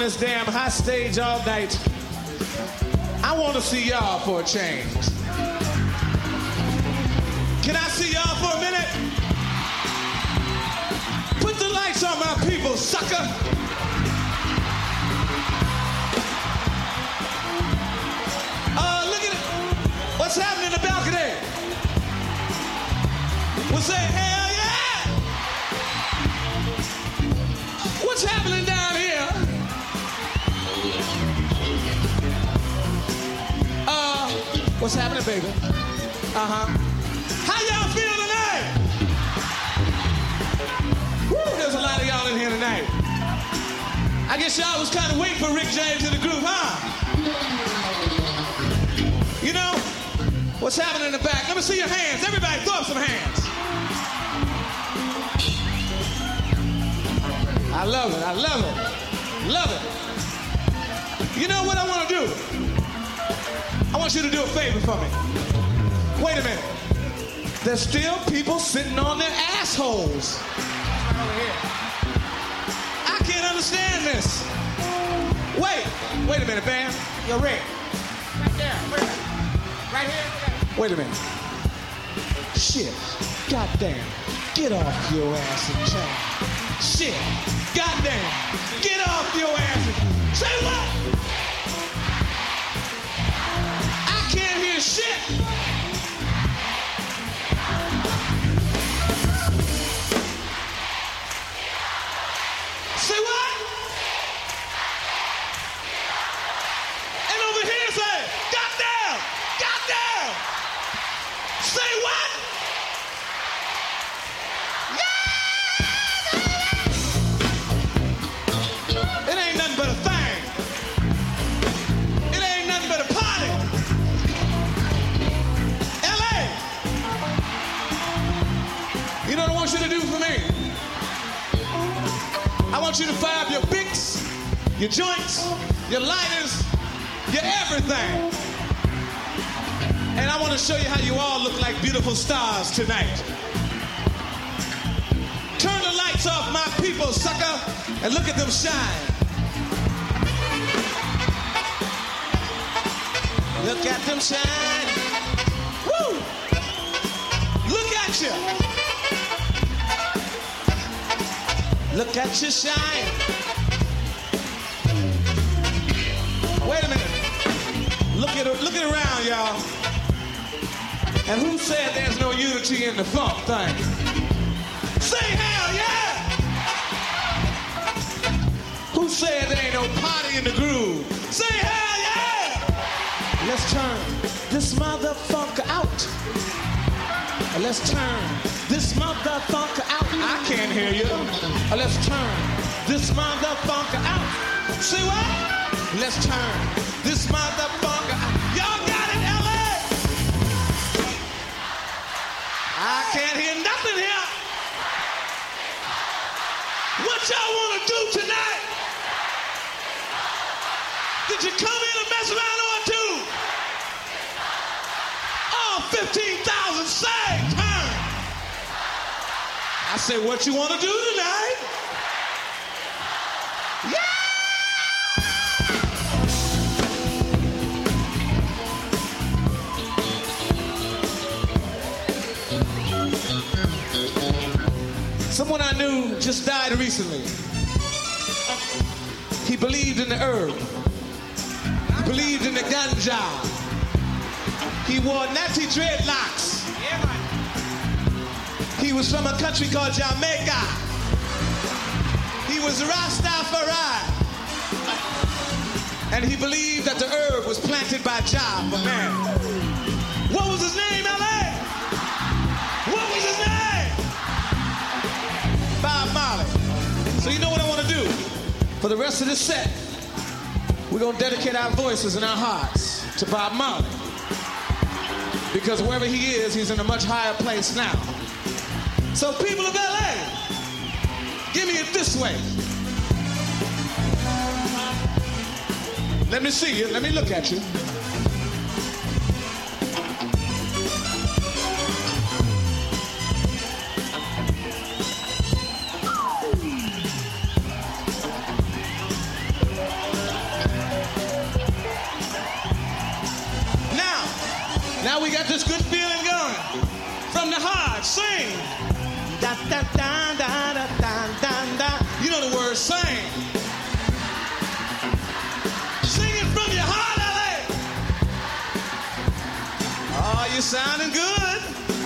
[SPEAKER 8] this damn hot stage all night. I want to see y'all for a change. Can I see y'all for a minute? Put the lights on, my people, sucker. Look at it. What's happening in the balcony? We'll say, hell yeah! What's happening down here? What's happening, baby? How y'all feel tonight? Woo, there's a lot of y'all in here tonight. I guess y'all was kind of waiting for Rick James in the group, huh? You know, what's happening in the back? Let me see your hands. Everybody throw up some hands. I love it. I love it. Love it. You know what I want to do? I want you to do a favor for me. Wait a minute. There's still people sitting on their assholes. Over here. I can't understand this. Wait a minute, Bam. You're Rick. Right there. Right here. Wait a minute. Shit. Goddamn. Get off your ass and chat. Shit. Goddamn. Get off your ass and... Say what? I can't hear shit. Say what? And over here say, goddamn, goddamn. Say what? Yeah! It ain't nothing but a thing. It ain't nothing but a party. LA. You know what I want you to do for me? I want you to fire up your picks, your joints, your lighters, your everything. And I want to show you how you all look like beautiful stars tonight. Turn the lights off, my people, sucker, and look at them shine. Look at them shine. Woo! Look at you. Look at you shine. Wait a minute. Look around, y'all. And who said there's no unity in the funk thing? Say hell yeah! Who said there ain't no party in the groove? Say hell yeah! Let's turn this motherfucker out. Let's turn this motherfucker out. I can't hear you. Let's turn this motherfucker out. See what? Let's turn this motherfucker out. Y'all got it, LA? I can't hear nothing here. What y'all want to do tonight? Did you come in and mess around or two? All 15,000 say turn. I say, what you want to do tonight? Yeah! Someone I knew just died recently. He believed in the herb. He believed in the ganja. He wore natty dreadlocks. He was from a country called Jamaica. He was Rastafari. And he believed that the herb was planted by Jah for man. What was his name, LA? What was his name? Bob Marley. So you know what I want to do? For the rest of this set, we're going to dedicate our voices and our hearts to Bob Marley. Because wherever he is, he's in a much higher place now. So people of LA, give me it this way. Let me see you. Let me look at you. Now we got this good feeling going. From the heart, sing. Da da da da da da da da. You know the words, sing. Sing it from your heart, LA. Oh, you're sounding good.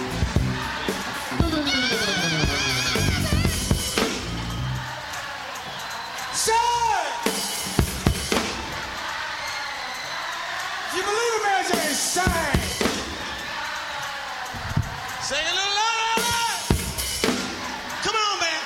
[SPEAKER 5] If you believe it, man, say sing.
[SPEAKER 8] Sing a little louder. Come on, man.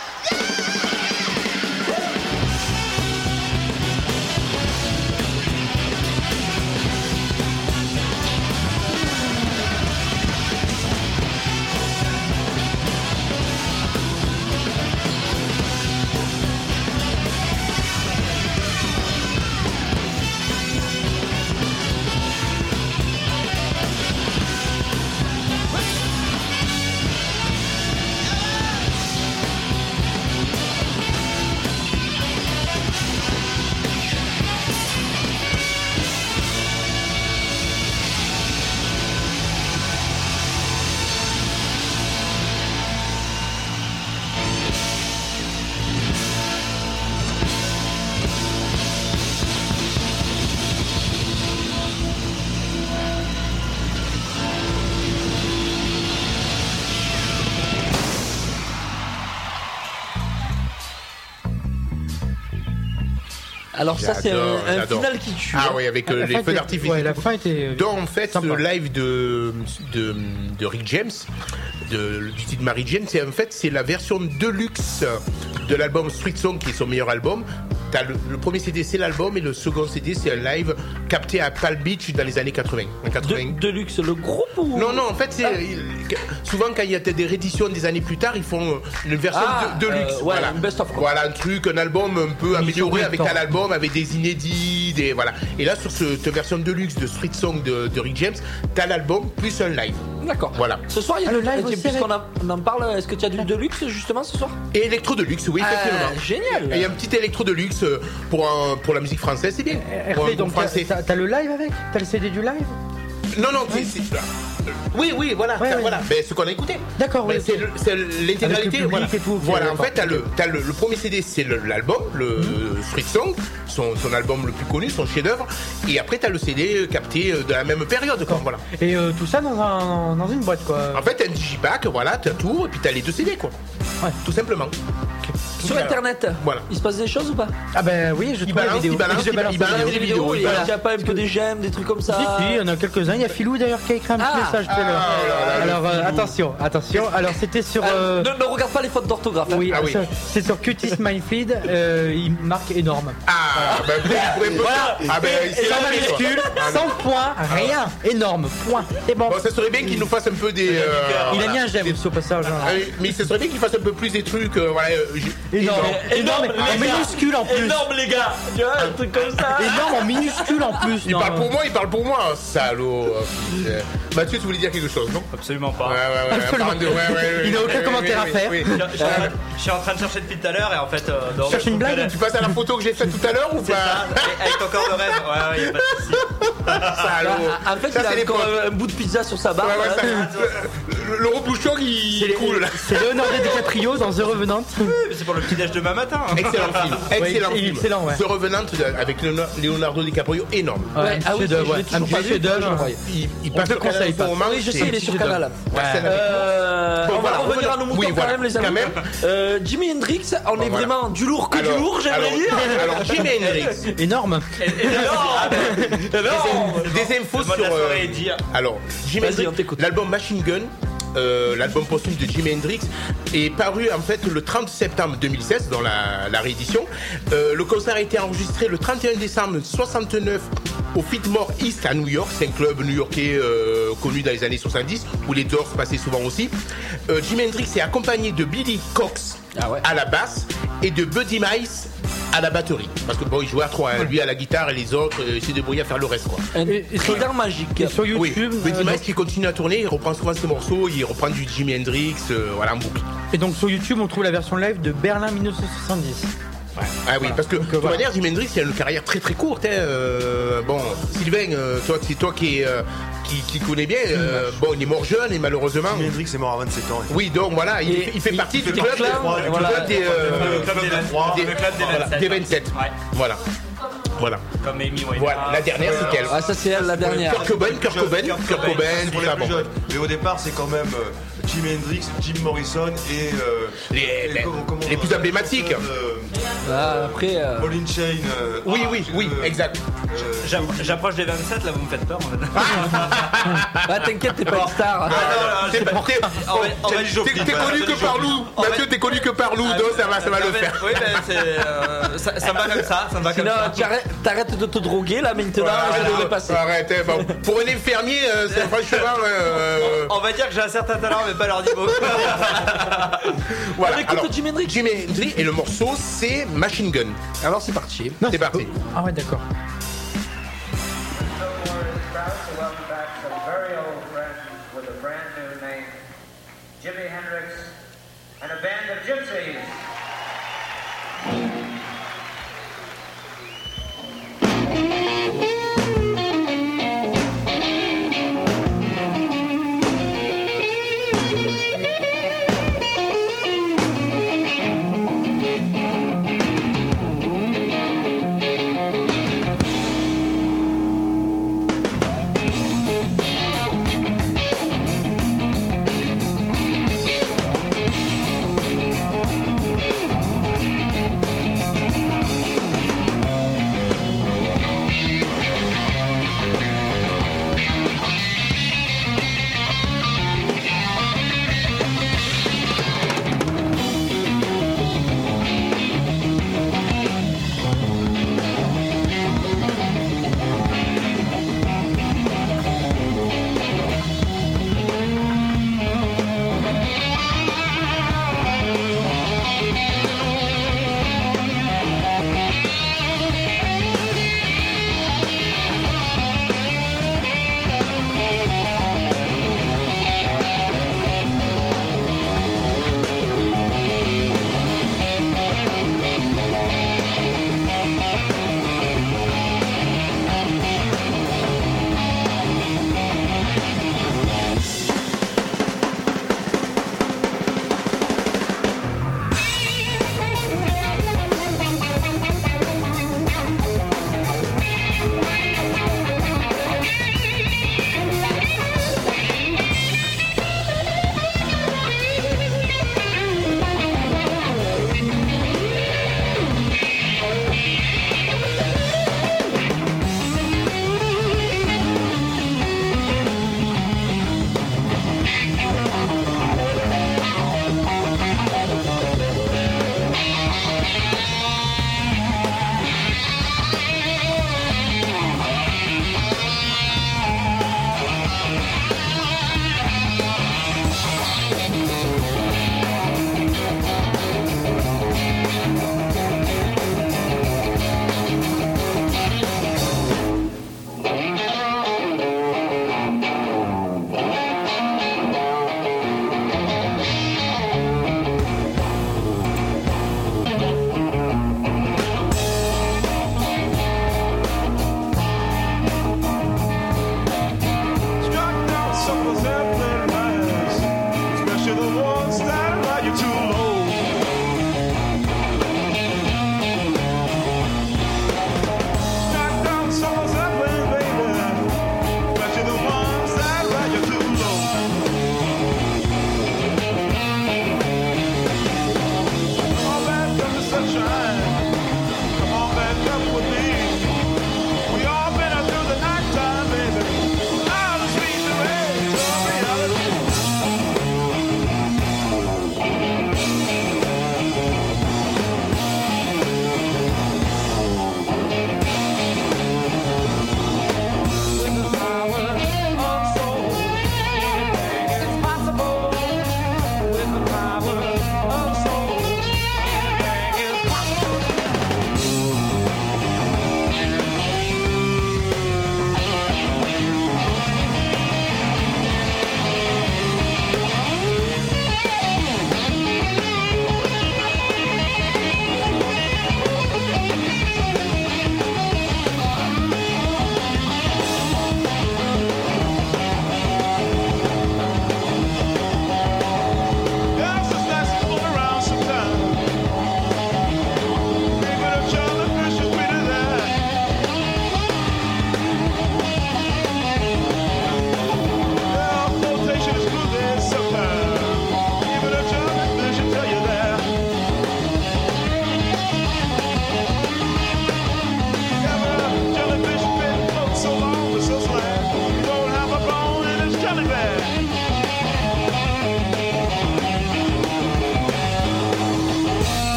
[SPEAKER 2] Alors ça c'est un
[SPEAKER 1] j'adore.
[SPEAKER 2] final qui tue.
[SPEAKER 1] Ah oui, avec les feux d'artifice.
[SPEAKER 4] Ouais, la fin était.
[SPEAKER 1] Dont en fait
[SPEAKER 4] sympa.
[SPEAKER 1] le live de Rick James, du titre Mary Jane, c'est la version deluxe de l'album Street Song qui est son meilleur album. T'as le premier CD c'est l'album et le second CD c'est un live capté à Palm Beach dans les années 80.
[SPEAKER 2] Deluxe, le groupe ou...
[SPEAKER 1] Non, en fait, souvent quand il y a des rééditions des années plus tard, ils font une version deluxe.
[SPEAKER 2] Ouais, une best-of.
[SPEAKER 1] Voilà, un album un peu amélioré avec un album, avec des inédits, voilà. Et là, sur cette version deluxe de Street Song de Rick James, t'as l'album plus un live.
[SPEAKER 2] D'accord.
[SPEAKER 1] Voilà.
[SPEAKER 2] Ce soir, il y a
[SPEAKER 4] le live aussi
[SPEAKER 2] puisqu'on en parle, est-ce que tu as du deluxe justement ce soir?
[SPEAKER 1] Et électro deluxe, oui, effectivement.
[SPEAKER 2] Génial.
[SPEAKER 1] Et il y a un petit électro deluxe pour la musique française, c'est bien. Pour un
[SPEAKER 4] Hervé,
[SPEAKER 1] groupe
[SPEAKER 4] donc
[SPEAKER 1] français.
[SPEAKER 4] t'as le live avec? T'as le CD du live?
[SPEAKER 1] Non, oui, voilà,
[SPEAKER 4] Ouais,
[SPEAKER 1] voilà. Ben, ce qu'on a écouté.
[SPEAKER 4] D'accord, oui.
[SPEAKER 1] C'est l'intégralité.
[SPEAKER 4] Avec le public
[SPEAKER 1] Voilà,
[SPEAKER 4] et tout,
[SPEAKER 1] voilà en
[SPEAKER 4] d'accord.
[SPEAKER 1] fait, t'as le premier CD, c'est l'album, le Street Song, son album le plus connu, son chef-d'œuvre. Et après, t'as le CD capté de la même période. Quoi, voilà.
[SPEAKER 4] Et tout ça dans une boîte, quoi.
[SPEAKER 1] En fait, t'as un digipack, voilà, t'as tout, et puis t'as les deux CD, quoi.
[SPEAKER 4] Ouais.
[SPEAKER 1] Tout simplement.
[SPEAKER 2] Sur internet,
[SPEAKER 1] Voilà.
[SPEAKER 2] il se passe des choses ou pas?
[SPEAKER 4] Ah ben oui, je trouve la vidéo.
[SPEAKER 1] il balance
[SPEAKER 2] Des
[SPEAKER 1] les vidéos.
[SPEAKER 2] il y a pas un peu des j'aime, des trucs comme ça.
[SPEAKER 4] Si, il y en a quelques-uns. Il y a Philou d'ailleurs qui a écrit un petit message tout à l'heure. Alors attention. Alors c'était sur.
[SPEAKER 2] Ne regarde pas les fautes d'orthographe.
[SPEAKER 4] Oui,
[SPEAKER 1] Ah oui.
[SPEAKER 4] c'est sur Cutis Mindfeed. Il marque énorme.
[SPEAKER 1] Ben, vous pourrez
[SPEAKER 4] Voilà.
[SPEAKER 1] c'est
[SPEAKER 4] Sans
[SPEAKER 1] la
[SPEAKER 4] majuscule, sans point, rien. Énorme. Point. C'est bon.
[SPEAKER 1] Bon, ça serait bien qu'il nous fasse un peu des.
[SPEAKER 4] Il a mis un j'aime aussi au passage.
[SPEAKER 1] Ah oui, mais ça serait bien qu'il fasse un peu plus des trucs.
[SPEAKER 4] Énorme en minuscule en plus.
[SPEAKER 2] Énorme les gars. Tu vois, un truc comme ça.
[SPEAKER 4] Énorme en minuscule en plus.
[SPEAKER 1] Il parle pour moi, salaud. Mathieu, tu voulais dire quelque chose, non?
[SPEAKER 6] Absolument pas.
[SPEAKER 4] Absolument. Il n'a aucun commentaire à faire.
[SPEAKER 6] Je suis en train de chercher depuis tout à l'heure et en fait.
[SPEAKER 4] Tu cherches une blague?
[SPEAKER 1] Tu passes à la photo que j'ai faite tout à l'heure ou
[SPEAKER 6] C'est
[SPEAKER 1] pas?
[SPEAKER 6] ça, avec ton corps de rêve. Ouais, y a pas de souci.
[SPEAKER 1] Salaud.
[SPEAKER 2] En fait,
[SPEAKER 1] Ça,
[SPEAKER 2] il
[SPEAKER 1] c'est
[SPEAKER 2] a
[SPEAKER 1] les
[SPEAKER 2] encore
[SPEAKER 1] potes.
[SPEAKER 2] un bout de pizza sur sa barre.
[SPEAKER 1] Ouais,
[SPEAKER 2] hein.
[SPEAKER 1] le rebouchon, il est cool là.
[SPEAKER 4] C'est Leonardo DiCaprio dans The Revenant.
[SPEAKER 6] Mais c'est pour le petit déj demain matin.
[SPEAKER 1] Excellent film. Excellent
[SPEAKER 4] Ouais,
[SPEAKER 1] film.
[SPEAKER 4] excellent, ouais.
[SPEAKER 1] The Revenant avec
[SPEAKER 4] Leonardo
[SPEAKER 1] DiCaprio, énorme.
[SPEAKER 2] Ouais, ah oui,
[SPEAKER 4] chef-d'œuvre,
[SPEAKER 2] je l'ai
[SPEAKER 4] ouais.
[SPEAKER 2] toujours
[SPEAKER 4] Un
[SPEAKER 2] pas
[SPEAKER 4] petit
[SPEAKER 2] vu,
[SPEAKER 4] chef-d'œuvre.
[SPEAKER 1] Il
[SPEAKER 4] On
[SPEAKER 1] passe
[SPEAKER 4] te le conseille pas.
[SPEAKER 1] moment.
[SPEAKER 2] Oui, je sais, il est sur Canal.
[SPEAKER 1] Ouais, scène avec- Bon,
[SPEAKER 2] On va
[SPEAKER 1] voilà,
[SPEAKER 2] revenir à nos moutons
[SPEAKER 1] oui,
[SPEAKER 2] quand
[SPEAKER 1] voilà,
[SPEAKER 2] même, les amis.
[SPEAKER 1] quand même.
[SPEAKER 2] Jimi Hendrix, on est
[SPEAKER 1] voilà.
[SPEAKER 2] vraiment du lourd que du lourd, j'aimerais dire.
[SPEAKER 1] Alors, Jimi Hendrix.
[SPEAKER 4] Énorme.
[SPEAKER 1] Des infos
[SPEAKER 6] Le mot de
[SPEAKER 1] sur.
[SPEAKER 6] la soirée est dire.
[SPEAKER 1] Alors, Jimi
[SPEAKER 2] Vas-y,
[SPEAKER 1] Hendrix,
[SPEAKER 2] on t'écoute.
[SPEAKER 1] l'album Machine Gun. L'album posthume de Jimi Hendrix est paru en fait le 30 septembre 2016 dans la réédition. Le concert a été enregistré le 31 décembre 69 au Fillmore East à New York. C'est un club new-yorkais connu dans les années 70 où les Doors passaient souvent aussi. Jimi Hendrix est accompagné de Billy Cox à la basse et de Buddy Miles à la batterie. Parce que bon, il jouait à trois, hein. Lui à la guitare et les autres se débrouillaient à faire le reste, quoi.
[SPEAKER 2] Un trident magique.
[SPEAKER 4] Et sur
[SPEAKER 1] Oui,
[SPEAKER 4] YouTube.
[SPEAKER 1] Buddy Miles qui continue à tourner, il reprend souvent ses morceaux, il reprend du Jimi Hendrix, voilà, en boucle.
[SPEAKER 4] Et donc sur YouTube, on trouve la version live de Berlin 1970.
[SPEAKER 1] Ouais. Ah oui, parce que de toute manière, Jimi Hendrix, il a une carrière très très courte. Bon, Sylvain, toi qui connais bien, bon, il est mort jeune et malheureusement.
[SPEAKER 3] Jimi Hendrix est mort à 27 ans.
[SPEAKER 1] Oui, donc voilà, il fait partie du club des 27.
[SPEAKER 6] Ouais.
[SPEAKER 1] Voilà.
[SPEAKER 6] Comme Amy Winehouse.
[SPEAKER 1] Voilà, la dernière c'est elle.
[SPEAKER 2] Ah, ça c'est elle, la dernière.
[SPEAKER 1] Kurt Cobain,
[SPEAKER 3] Pour
[SPEAKER 1] tout
[SPEAKER 3] les
[SPEAKER 1] ça.
[SPEAKER 3] plus
[SPEAKER 1] Bon.
[SPEAKER 3] jeunes. Mais au départ, c'est quand même Jimi Hendrix, Jim Morrison et
[SPEAKER 1] Les plus emblématiques.
[SPEAKER 2] Après.
[SPEAKER 3] Pauline Chain.
[SPEAKER 1] Oui, exact.
[SPEAKER 6] J'approche des 27, là vous me faites peur en fait.
[SPEAKER 2] Ah, t'inquiète, t'es pas une star.
[SPEAKER 1] T'es connu que par Lou. Mathieu, t'es connu que par Lou, donc ça va le faire.
[SPEAKER 6] Oui, ça me va comme ça,
[SPEAKER 2] Sinon, t'arrêtes de te droguer là maintenant, ça devrait passer.
[SPEAKER 1] Arrête, bon. Pour un infirmier, c'est franchement.
[SPEAKER 6] On va dire que j'ai un certain talent, mais pas leur niveau.
[SPEAKER 1] Voilà.
[SPEAKER 2] On écoute Jimi Hendrix.
[SPEAKER 1] Jimi Hendrix et le morceau c'est Machine Gun.
[SPEAKER 2] Alors c'est parti.
[SPEAKER 1] C'est parti.
[SPEAKER 4] Ah ouais, d'accord.
[SPEAKER 9] Welcome back some very old friends with a brand new name, Jimi Hendrix and a band of gypsies.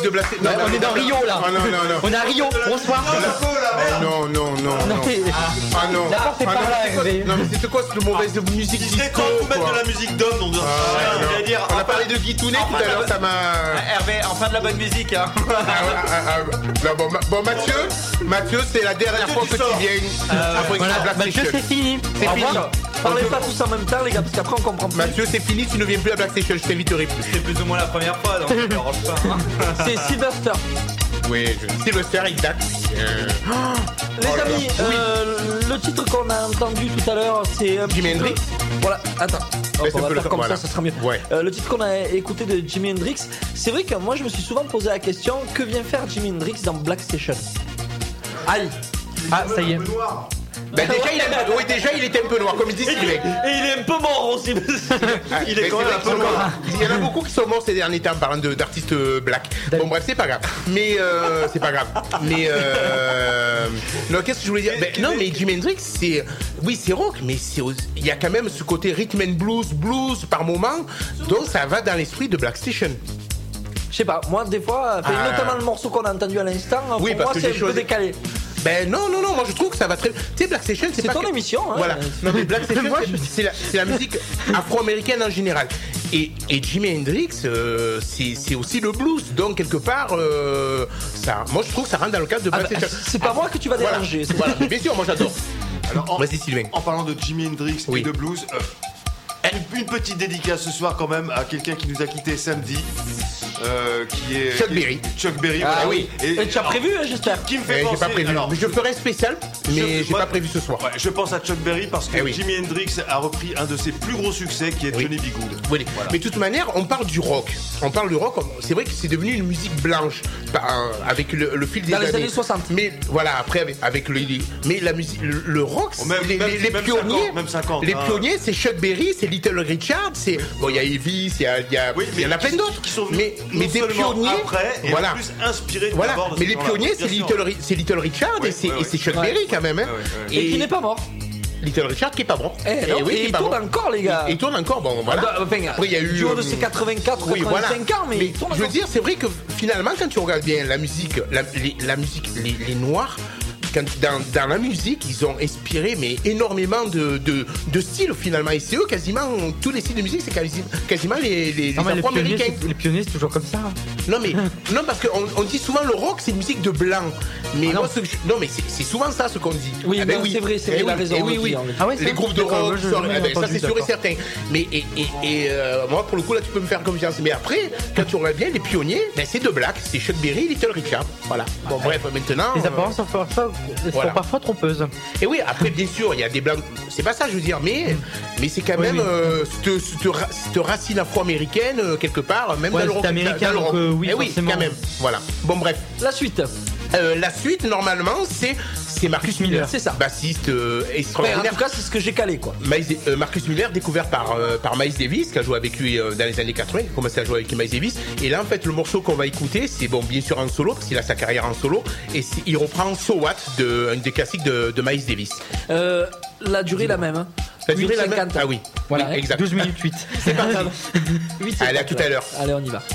[SPEAKER 1] de Black Station.
[SPEAKER 4] On est dans Rio là.
[SPEAKER 1] Ah non.
[SPEAKER 4] On est à Rio. Bonsoir.
[SPEAKER 1] Non. Ah non.
[SPEAKER 4] La porte est par là, Hervé.
[SPEAKER 1] Non, mais c'est quoi cette mauvaise musique
[SPEAKER 3] Il serait
[SPEAKER 1] disco,
[SPEAKER 3] temps de vous mettre
[SPEAKER 1] quoi.
[SPEAKER 3] de la musique d'homme, donc j'allais dire.
[SPEAKER 1] On a parlé de Guitounet tout à l'heure, ça m'a.
[SPEAKER 6] Hervé, enfin de la bonne musique, hein.
[SPEAKER 1] Non, bon, Mathieu, c'est la dernière fois que tu viens. Après Black
[SPEAKER 4] Mathieu,
[SPEAKER 1] Station.
[SPEAKER 4] c'est fini.
[SPEAKER 1] C'est fini.
[SPEAKER 2] Parlez pas tous en même temps, les gars, parce qu'après on comprend plus.
[SPEAKER 1] Mathieu, c'est fini, tu ne viens plus à Black Station, je t'inviterai plus.
[SPEAKER 6] C'est plus ou moins la première fois, donc ça me dérange pas. Hein.
[SPEAKER 2] C'est Sylvester.
[SPEAKER 1] Oui, Sylvester, exact.
[SPEAKER 2] Les amis, le titre qu'on a entendu tout à l'heure, c'est
[SPEAKER 1] Jimi Hendrix.
[SPEAKER 2] Voilà, attends. Hop, on va faire comme
[SPEAKER 1] voilà.
[SPEAKER 2] ça sera mieux.
[SPEAKER 1] Ouais.
[SPEAKER 2] Le titre qu'on a écouté de Jimi Hendrix, c'est vrai que moi je me suis souvent posé la question, que vient faire Jimi Hendrix dans Black Station? Aïe.
[SPEAKER 4] Ah, ça y est.
[SPEAKER 1] Ben déjà, il était un peu noir, comme il dit Sylvain.
[SPEAKER 6] Et il est un peu mort aussi. Il est quand même un peu mort.
[SPEAKER 1] Il y en a beaucoup qui sont morts ces derniers temps, parlant d'artistes black. Bon, bref, c'est pas grave. Mais c'est pas grave. Mais non, qu'est-ce que je voulais dire? Non, mais Jimi Hendrix, c'est rock, mais il y a quand même ce côté rhythm and blues par moment, donc ça va dans l'esprit de Black Station.
[SPEAKER 2] Je sais pas, moi des fois, notamment le morceau qu'on a entendu à l'instant,
[SPEAKER 1] Oui,
[SPEAKER 2] pour moi
[SPEAKER 1] parce que
[SPEAKER 2] c'est
[SPEAKER 1] j'ai
[SPEAKER 2] un peu
[SPEAKER 1] choisi-
[SPEAKER 2] décalé.
[SPEAKER 1] Ben non, moi je trouve que ça va très. Tu sais, Black Station, c'est pas
[SPEAKER 2] ton
[SPEAKER 1] que-
[SPEAKER 2] émission, hein.
[SPEAKER 1] Voilà. Non, mais Black Station, c'est la musique afro-américaine en général. Et Jimi Hendrix, c'est aussi le blues. Donc quelque part, moi je trouve que ça rentre dans le cadre de Black Station.
[SPEAKER 2] C'est pas moi que tu vas déranger. c'est-
[SPEAKER 1] Voilà, bien sûr, moi j'adore.
[SPEAKER 3] Alors,
[SPEAKER 1] Vas-y, Sylvain.
[SPEAKER 3] en parlant de Jimi Hendrix
[SPEAKER 1] Oui.
[SPEAKER 3] et de blues, une petite dédicace ce soir quand même à quelqu'un qui nous a quitté samedi. Qui est
[SPEAKER 1] Chuck Berry.
[SPEAKER 3] Chuck Berry,
[SPEAKER 1] Ah
[SPEAKER 3] voilà.
[SPEAKER 1] oui.
[SPEAKER 2] Et tu as prévu, hein, j'espère.
[SPEAKER 3] Qui me fait
[SPEAKER 1] J'ai
[SPEAKER 3] penser.
[SPEAKER 1] pas prévu.
[SPEAKER 3] alors,
[SPEAKER 1] Mais je ferai un spécial, mais j'ai
[SPEAKER 3] moi-
[SPEAKER 1] pas prévu ce soir.
[SPEAKER 3] Ouais, je pense à Chuck Berry parce que
[SPEAKER 1] Eh oui.
[SPEAKER 3] Jimi Hendrix a repris un de ses plus gros succès qui est
[SPEAKER 1] Oui.
[SPEAKER 3] Johnny B. Good.
[SPEAKER 1] Oui. Mais de toute manière, on parle du rock. C'est vrai que c'est devenu une musique blanche avec le fil des
[SPEAKER 2] Dans
[SPEAKER 1] années.
[SPEAKER 2] les années 60.
[SPEAKER 1] Mais voilà, après avec mais la musique, le rock,
[SPEAKER 3] Même
[SPEAKER 1] les
[SPEAKER 3] 50,
[SPEAKER 1] pionniers,
[SPEAKER 3] même 50,
[SPEAKER 1] les
[SPEAKER 3] hein.
[SPEAKER 1] pionniers, c'est Chuck Berry, c'est Little Richard, c'est bon, il y a Elvis,
[SPEAKER 3] Oui,
[SPEAKER 1] il y en a plein d'autres.
[SPEAKER 3] qui sont venus
[SPEAKER 1] mais
[SPEAKER 3] non
[SPEAKER 1] des
[SPEAKER 3] seulement
[SPEAKER 1] pionniers,
[SPEAKER 3] après et
[SPEAKER 1] voilà.
[SPEAKER 3] en plus inspirés
[SPEAKER 1] Voilà,
[SPEAKER 3] d'abord de
[SPEAKER 1] mais
[SPEAKER 3] ces
[SPEAKER 1] les
[SPEAKER 3] gens-là.
[SPEAKER 1] pionniers,
[SPEAKER 3] Bien sûr.
[SPEAKER 1] c'est Little Richard
[SPEAKER 3] Oui,
[SPEAKER 1] et c'est
[SPEAKER 3] oui,
[SPEAKER 1] c'est Chuck
[SPEAKER 2] oui.
[SPEAKER 1] Berry quand même. Hein.
[SPEAKER 2] Et qui n'est pas mort.
[SPEAKER 1] Little Richard qui est pas bon.
[SPEAKER 2] Non,
[SPEAKER 1] oui,
[SPEAKER 2] et
[SPEAKER 1] qui est
[SPEAKER 2] il
[SPEAKER 1] pas
[SPEAKER 2] tourne
[SPEAKER 1] bon.
[SPEAKER 2] encore, les gars.
[SPEAKER 1] Il tourne encore, bon, voilà.
[SPEAKER 2] Enfin,
[SPEAKER 1] Après, il y a eu.
[SPEAKER 2] du haut de ses 84 ou
[SPEAKER 1] Oui,
[SPEAKER 2] 85
[SPEAKER 1] voilà.
[SPEAKER 2] ans, mais il tourne
[SPEAKER 1] je veux
[SPEAKER 2] encore.
[SPEAKER 1] dire, c'est vrai que finalement, quand tu regardes bien la musique, les Noirs, dans la musique, ils ont inspiré mais énormément de styles finalement. Et c'est eux quasiment, tous les styles de musique, c'est quasiment les
[SPEAKER 4] Non, mais
[SPEAKER 1] Afro-Américains.
[SPEAKER 4] les pionniers, c'est toujours comme ça.
[SPEAKER 1] Non mais non parce qu'on dit souvent le rock c'est une musique de blanc. Mais
[SPEAKER 4] non.
[SPEAKER 1] moi non mais c'est souvent ça ce qu'on dit.
[SPEAKER 2] Oui,
[SPEAKER 1] Ah ben
[SPEAKER 2] non, c'est vrai,
[SPEAKER 1] Eh
[SPEAKER 2] il a
[SPEAKER 1] oui,
[SPEAKER 2] raison,
[SPEAKER 1] eh oui,
[SPEAKER 2] on le
[SPEAKER 1] oui.
[SPEAKER 2] dit, on le dit.
[SPEAKER 4] Ah ouais, c'est
[SPEAKER 1] Les
[SPEAKER 4] vrai,
[SPEAKER 1] groupes de
[SPEAKER 4] d'accord,
[SPEAKER 1] rock,
[SPEAKER 4] moi, je
[SPEAKER 1] ça
[SPEAKER 4] l'ai
[SPEAKER 1] c'est
[SPEAKER 4] entendu,
[SPEAKER 1] sûr et
[SPEAKER 4] d'accord.
[SPEAKER 1] certain. Mais moi pour le coup là tu peux me faire confiance. Mais après quand tu regardes bien les pionniers, ben, c'est de Black, c'est Chuck Berry, Little Richard. Voilà. Bon bref maintenant.
[SPEAKER 4] Les apparences sont
[SPEAKER 1] voilà.
[SPEAKER 4] parfois trompeuses.
[SPEAKER 1] Et oui, après, bien sûr, il y a des blancs. C'est pas ça, je veux dire, mais c'est quand même cette racine afro-américaine, quelque part, même
[SPEAKER 4] Ouais,
[SPEAKER 1] dans le rock.
[SPEAKER 4] c'est américain,
[SPEAKER 1] dans le rock.
[SPEAKER 4] donc, oui,
[SPEAKER 1] Eh oui,
[SPEAKER 4] forcément.
[SPEAKER 1] quand même. Voilà. Bon, bref.
[SPEAKER 2] La suite.
[SPEAKER 1] La suite, normalement, c'est Marcus Miller.
[SPEAKER 2] C'est ça.
[SPEAKER 1] Bassiste
[SPEAKER 2] Enfin, en
[SPEAKER 1] extraordinaire.
[SPEAKER 2] tout cas, c'est ce que j'ai calé, quoi.
[SPEAKER 1] Marcus Miller, découvert par Miles Davis, qui a joué avec lui dans les années 80, qui a commencé à jouer avec Miles Davis. Et là, en fait, le morceau qu'on va écouter, c'est bon, bien sûr en solo, parce qu'il a sa carrière en solo. Et il reprend So What, un des classiques de Miles Davis.
[SPEAKER 2] La durée la même. Hein.
[SPEAKER 1] La durée la
[SPEAKER 2] 8,50.
[SPEAKER 1] même. Ah oui.
[SPEAKER 2] Voilà,
[SPEAKER 1] Oui,
[SPEAKER 2] hein.
[SPEAKER 1] exact.
[SPEAKER 4] 12 minutes 8.
[SPEAKER 1] C'est parti.
[SPEAKER 2] 8,50.
[SPEAKER 1] Allez, à tout à l'heure.
[SPEAKER 2] Allez, on y va.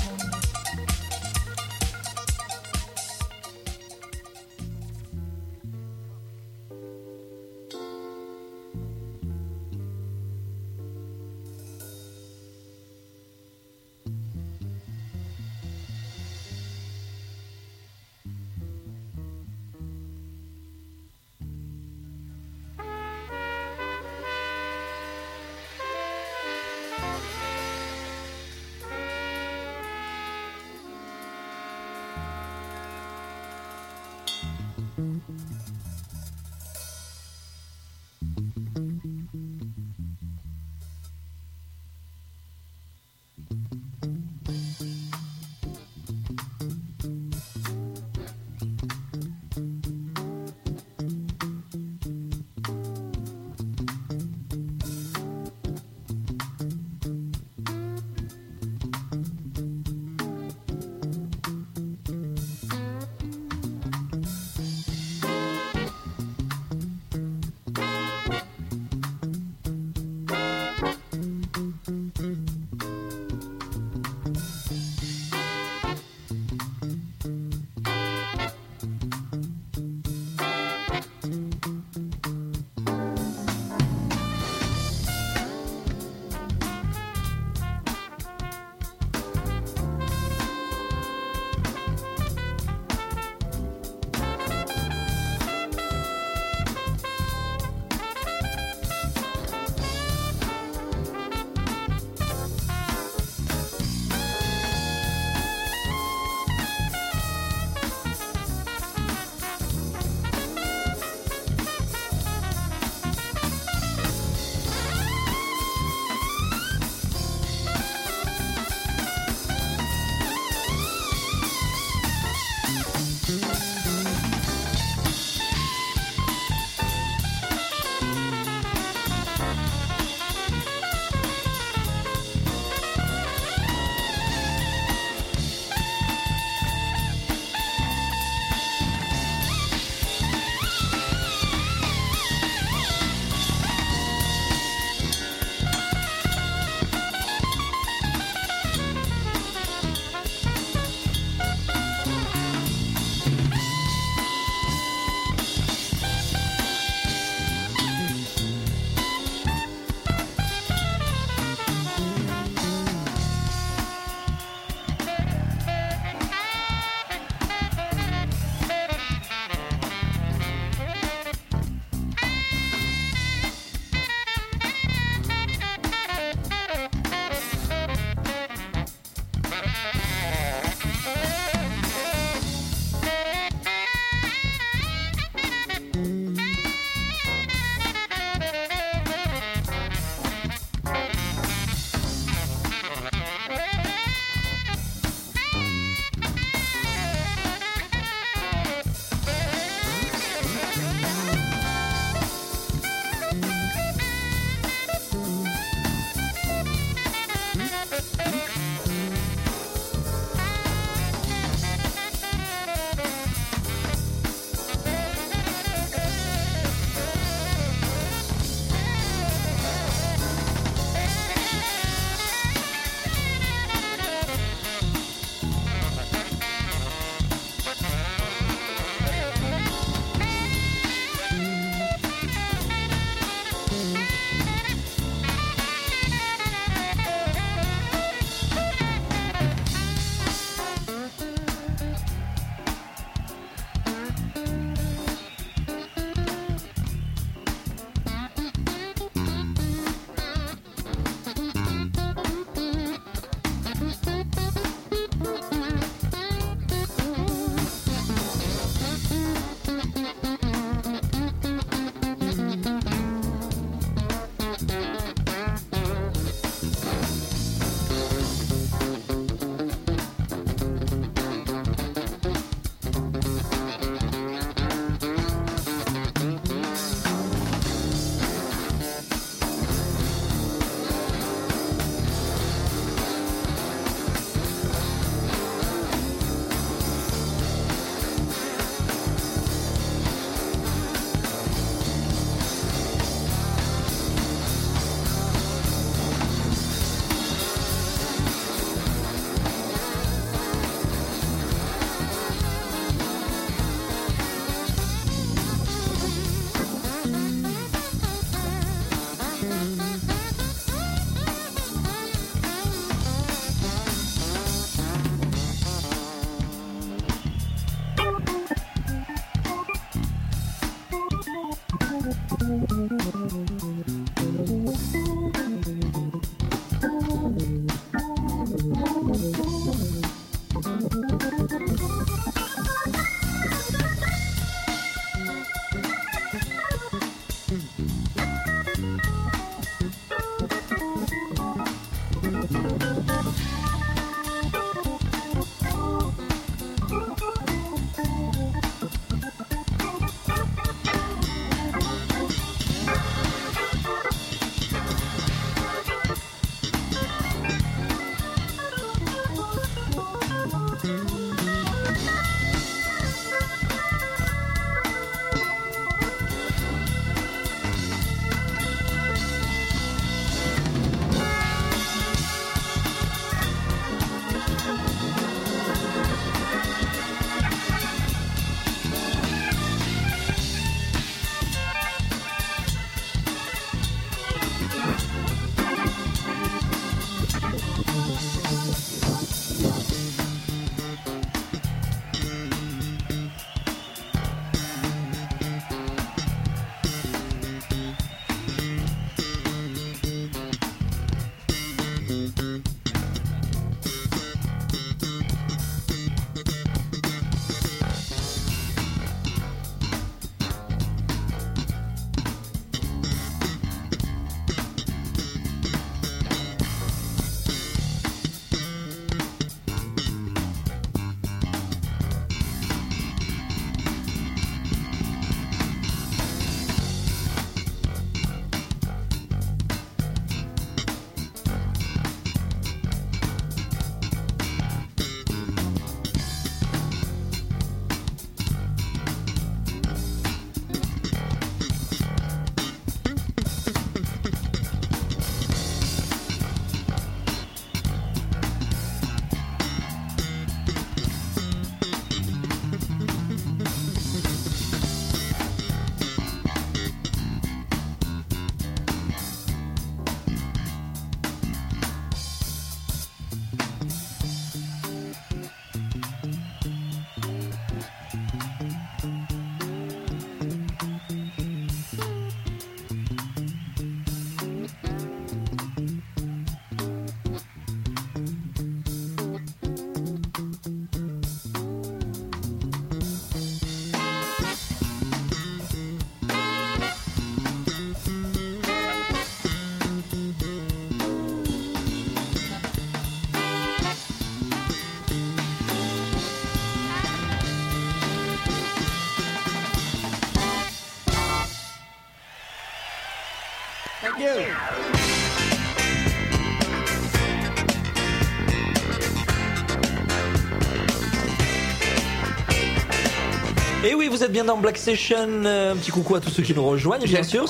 [SPEAKER 2] Et oui, vous êtes bien dans Black Session. Un petit coucou à tous ceux qui nous rejoignent, bien sûr.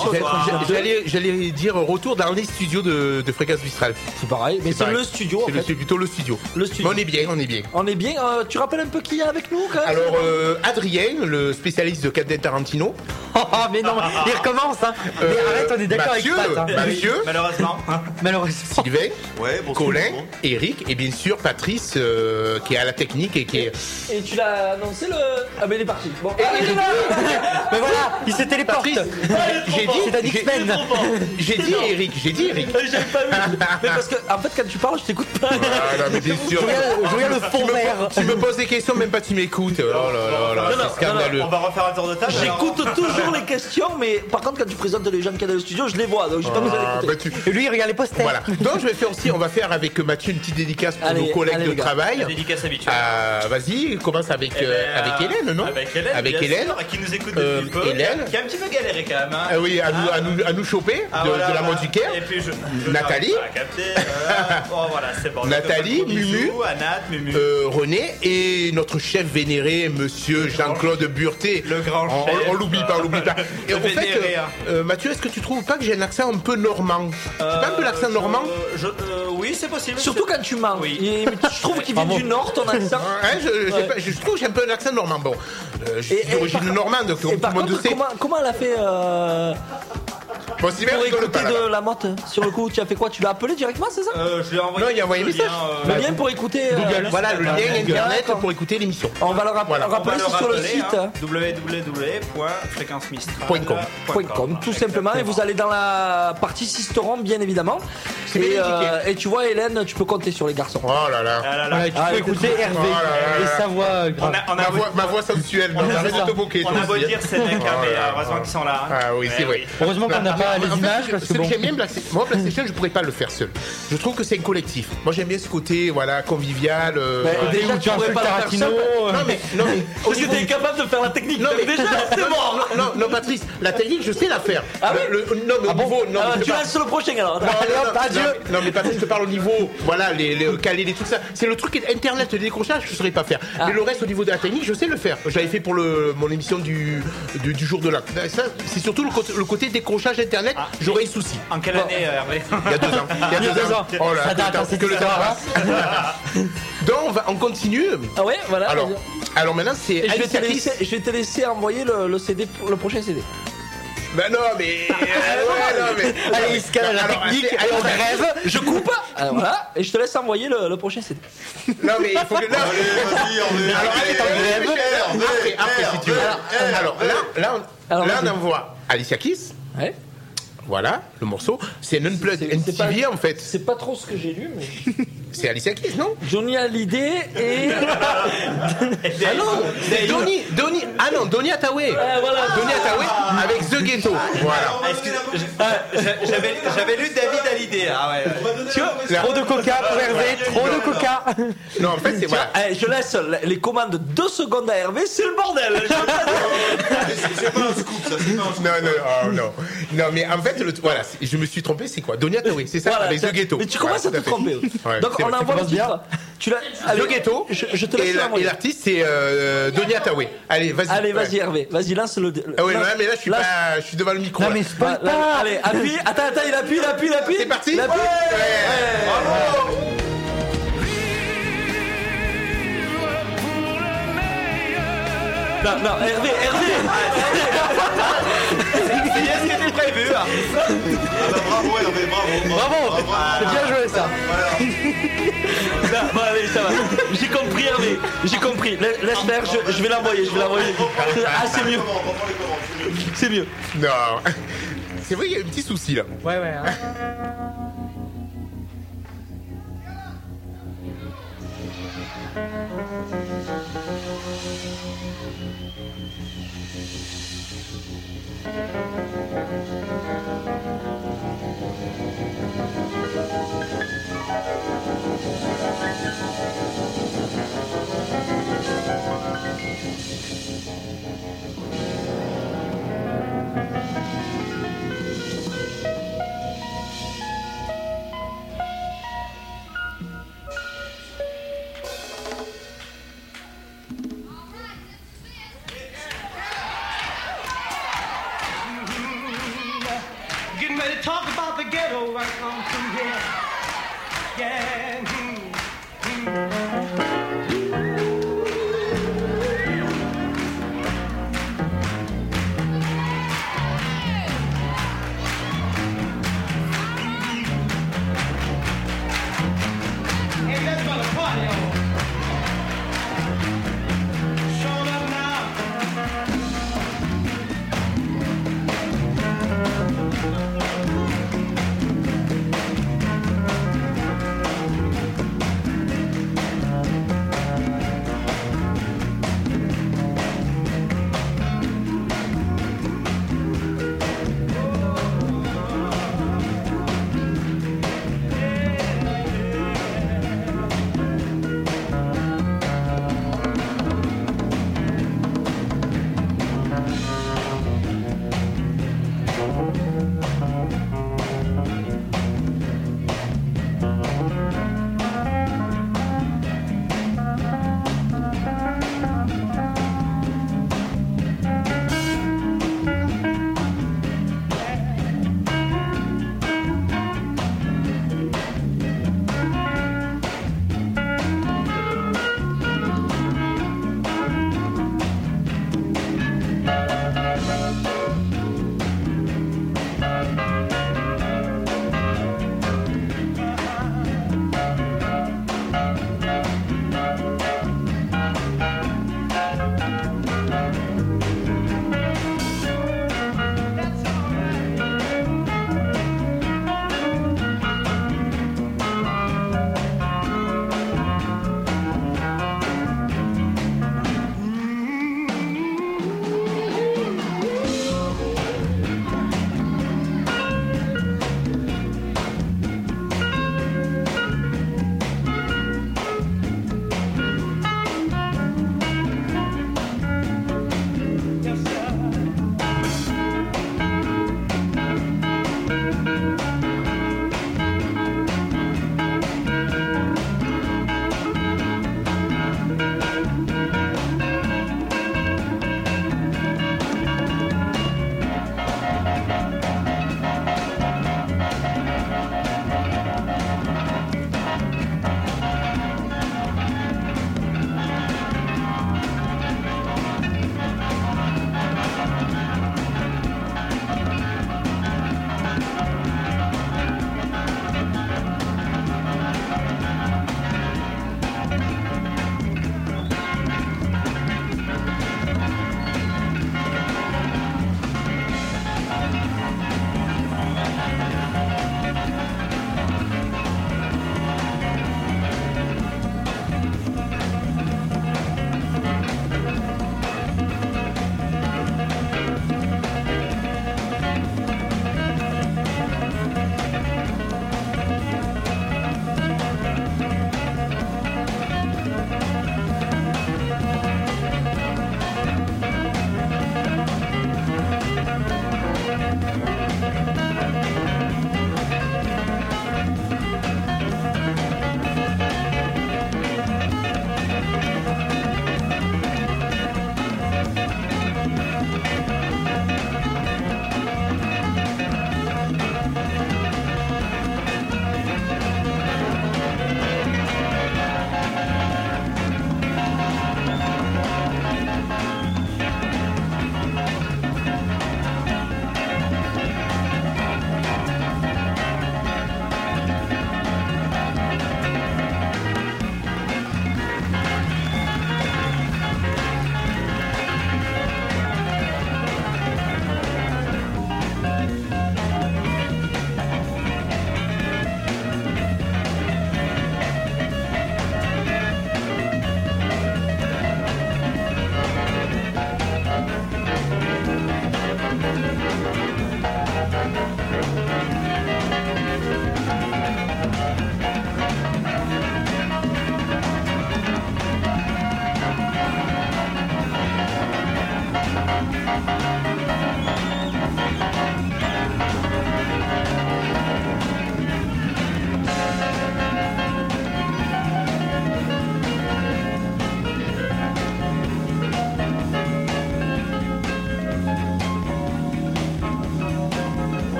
[SPEAKER 1] J'allais dire retour dans les studios de Fréquence Mistral.
[SPEAKER 2] C'est pareil, mais c'est le studio.
[SPEAKER 1] C'est plutôt le studio.
[SPEAKER 2] Le studio.
[SPEAKER 1] Mais on est bien.
[SPEAKER 2] On est bien. Tu rappelles un peu qui est avec nous quand même?
[SPEAKER 1] Alors, Adrien, le spécialiste de Quentin Tarantino.
[SPEAKER 4] Oh, mais non, il recommence, hein. Mais arrête, on est d'accord avec Pat. Hein.
[SPEAKER 1] Mathieu,
[SPEAKER 4] malheureusement.
[SPEAKER 1] Sylvain,
[SPEAKER 3] ouais,
[SPEAKER 1] Colin, Eric et bien sûr Patrice qui est à la technique et qui est.
[SPEAKER 2] Et tu l'as annoncé le. Ah, mais il est parti. Bon,
[SPEAKER 4] mais voilà, il s'est téléporté.
[SPEAKER 1] J'ai dit, j'ai dit Eric.
[SPEAKER 2] J'avais pas vu. Mais parce que, en fait, quand tu parles, je t'écoute pas.
[SPEAKER 1] Ah, non, mais bien sûr.
[SPEAKER 4] Je regarde le fond vert.
[SPEAKER 1] Tu me poses des questions, même pas tu m'écoutes. Oh là là, c'est scandaleux.
[SPEAKER 6] On va refaire un tour de table.
[SPEAKER 2] J'écoute toujours les questions, mais par contre, quand tu présentes les gens qui sont dans le studio, je les vois, donc j'ai pas besoin d'écouter.
[SPEAKER 4] Et lui, il regarde les posters.
[SPEAKER 1] Voilà. Donc, je vais faire aussi, on va faire avec Mathieu une petite dédicace pour nos collègues de travail.
[SPEAKER 6] La dédicace habituelle.
[SPEAKER 1] Vas-y, commence avec Hélène, non?
[SPEAKER 6] Avec Hélène, qui nous écoute depuis peu.
[SPEAKER 1] Hélène.
[SPEAKER 6] Qui a un petit peu galéré quand même. Hein.
[SPEAKER 1] Ah oui, à nous choper de la mode du Caire.
[SPEAKER 6] Et puis
[SPEAKER 1] Nathalie.
[SPEAKER 6] Bon, voilà, c'est bon.
[SPEAKER 1] Nathalie, Mumu,
[SPEAKER 6] Anat, Mumu.
[SPEAKER 1] René et notre chef vénéré, monsieur Jean-Claude Burté.
[SPEAKER 6] Le grand chef.
[SPEAKER 1] On l'oublie pas. Et en fait, Mathieu, est-ce que tu trouves pas que j'ai un accent un peu normand? C'est pas un peu l'accent normand?
[SPEAKER 6] Oui, c'est possible.
[SPEAKER 2] Surtout quand tu mens.
[SPEAKER 6] Oui.
[SPEAKER 2] Je trouve qu'il vient du Nord, ton accent.
[SPEAKER 1] Je trouve que j'ai un peu un accent normand. Bon, je suis d'origine normande, comme tout le monde le sait.
[SPEAKER 2] Comment elle a fait
[SPEAKER 1] Bon, si bien
[SPEAKER 2] pour
[SPEAKER 1] rigole
[SPEAKER 2] écouter
[SPEAKER 1] pas,
[SPEAKER 2] de la motte? Sur le coup, tu as fait quoi? Tu l'as appelé directement, c'est ça?
[SPEAKER 6] Je lui ai envoyé.
[SPEAKER 1] Non, il a envoyé un message.
[SPEAKER 2] Le lien pour écouter
[SPEAKER 1] Google. Voilà, le lien internet
[SPEAKER 2] d'accord.
[SPEAKER 1] pour écouter l'émission.
[SPEAKER 2] On va le rappeler sur le site
[SPEAKER 6] www.fréquencemistral.com
[SPEAKER 2] .com, tout simplement, et vous allez dans la partie Sisteron, bien évidemment.
[SPEAKER 1] C'est bien indiqué.
[SPEAKER 2] Et tu vois, Hélène, tu peux compter sur les garçons.
[SPEAKER 1] Oh là là.
[SPEAKER 4] Voilà, tu peux écouter Hervé et sa voix grave.
[SPEAKER 1] Ma voix sensuelle. Arrête de te moquer.
[SPEAKER 10] On a beau dire c'est mec, mais heureusement qu'ils sont là.
[SPEAKER 1] Ah oui, c'est vrai.
[SPEAKER 4] Heureusement qu'on n'a pas les images parce que
[SPEAKER 1] Ce que
[SPEAKER 4] bon.
[SPEAKER 1] j'aime bien, moi, PlayStation, je pourrais pas le faire seul. Je trouve que c'est un collectif. Moi, j'aime bien ce côté, voilà, convivial.
[SPEAKER 2] Déjà, tu pourrais pas le faire
[SPEAKER 4] Tarantino.
[SPEAKER 2] seul.
[SPEAKER 1] Non, mais.
[SPEAKER 2] Parce que t'es incapable de faire la technique.
[SPEAKER 1] Non, mais
[SPEAKER 2] déjà, c'est mort.
[SPEAKER 1] Non, Patrice, la technique, je sais la faire.
[SPEAKER 2] Ah oui
[SPEAKER 1] Non, mais au niveau. Non,
[SPEAKER 2] Alors,
[SPEAKER 1] je
[SPEAKER 2] tu
[SPEAKER 1] parle-
[SPEAKER 2] restes le prochain alors.
[SPEAKER 1] Non, mais Patrice, je te parle au niveau, voilà, les caler, les trucs ça. C'est le truc internet, le décrochage, je ne saurais pas faire. Mais le reste, au niveau de la technique, je sais le faire. J'avais fait pour mon émission du jour de l'an. Ça, c'est surtout le côté décrochage internet, j'aurais un souci.
[SPEAKER 10] En quelle année, Hervé?
[SPEAKER 1] Il y a 2 ans. Il y a 2 ans. Oh là,
[SPEAKER 4] Ça date,
[SPEAKER 1] que le temps-
[SPEAKER 4] c'est
[SPEAKER 1] que le temps
[SPEAKER 4] histoire,
[SPEAKER 1] passe. Donc, on continue.
[SPEAKER 2] Ah ouais, voilà.
[SPEAKER 1] Alors maintenant, c'est
[SPEAKER 2] Et je vais
[SPEAKER 1] Alicia Keys.
[SPEAKER 2] je vais te laisser envoyer le CD, le prochain CD.
[SPEAKER 1] Ben non, mais. Ouais, non, mais.
[SPEAKER 4] Allez, Iska, la
[SPEAKER 1] Alors,
[SPEAKER 4] technique,
[SPEAKER 1] c'est-
[SPEAKER 4] allez, on grève.
[SPEAKER 2] Je coupe. Voilà. Et je te laisse envoyer le prochain CD.
[SPEAKER 1] Non, mais il faut que. Non,
[SPEAKER 3] Allez, vas-y,
[SPEAKER 1] alors, allez, après, si tu veux. Alors, là, on envoie Alicia Keys.
[SPEAKER 2] Ouais.
[SPEAKER 1] Voilà, le morceau. C'est un unplugged
[SPEAKER 2] C'est pas-
[SPEAKER 1] MTV en fait.
[SPEAKER 2] C'est pas trop ce que j'ai lu, mais.
[SPEAKER 1] C'est Alicia Keys, non?
[SPEAKER 2] Johnny Hallyday et.
[SPEAKER 1] Ah non, c'est Donny Hathaway.
[SPEAKER 2] Voilà.
[SPEAKER 1] Donny Hathaway avec The Ghetto. Voilà.
[SPEAKER 10] J'avais lu David Hallyday. Ah ouais.
[SPEAKER 2] Tu vois,
[SPEAKER 1] Là.
[SPEAKER 4] Trop de coca pour Hervé, trop de coca.
[SPEAKER 1] Non, en fait, c'est voilà.
[SPEAKER 2] je laisse les commandes 2 secondes à Hervé, c'est le bordel.
[SPEAKER 3] C'est pas un scoop, ça, c'est pas un scoop.
[SPEAKER 1] Non. Non, mais en fait, voilà, je me suis trompé, c'est quoi? Donny Hathaway, c'est ça,
[SPEAKER 2] Voilà,
[SPEAKER 1] avec The Ghetto.
[SPEAKER 2] Mais tu commences
[SPEAKER 1] Voilà,
[SPEAKER 2] à te
[SPEAKER 1] tout fait.
[SPEAKER 2] tromper.
[SPEAKER 1] Ouais,
[SPEAKER 2] Donc
[SPEAKER 1] c'est
[SPEAKER 2] on
[SPEAKER 1] vrai.
[SPEAKER 2] envoie le
[SPEAKER 4] commences bien.
[SPEAKER 2] titre. Tu l'as.
[SPEAKER 1] The Ghetto.
[SPEAKER 2] Je te laisse
[SPEAKER 1] Et
[SPEAKER 2] l'envoyer.
[SPEAKER 1] l'artiste, c'est Donny Hathaway. Allez, vas-y.
[SPEAKER 2] Allez, vas-y
[SPEAKER 1] Ouais.
[SPEAKER 2] Hervé, vas-y lance le.
[SPEAKER 1] Ah oui, mais là, je suis devant le micro.
[SPEAKER 4] Non
[SPEAKER 1] là.
[SPEAKER 4] mais spoil
[SPEAKER 2] Là,
[SPEAKER 4] pas.
[SPEAKER 2] allez, appuie. Attends, il appuie.
[SPEAKER 1] C'est parti.
[SPEAKER 2] Il appuie.
[SPEAKER 1] Bravo.
[SPEAKER 2] Non, Hervé.
[SPEAKER 10] C'est bien ce qui était prévu.
[SPEAKER 3] Ah bah, bravo, Hervé, bravo.
[SPEAKER 4] Bravo, c'est bien joué ça.
[SPEAKER 2] Non, bon, allez, ça va. J'ai compris Hervé. J'ai compris. Laisse faire, je vais l'envoyer. Ah, c'est mieux. C'est mieux.
[SPEAKER 1] Non. C'est vrai, il y a un petit souci là.
[SPEAKER 4] Ouais. Hein.
[SPEAKER 5] Getting ready to talk about the ghetto right on through here. Yeah. Hey, let's go to party on. Showing up now.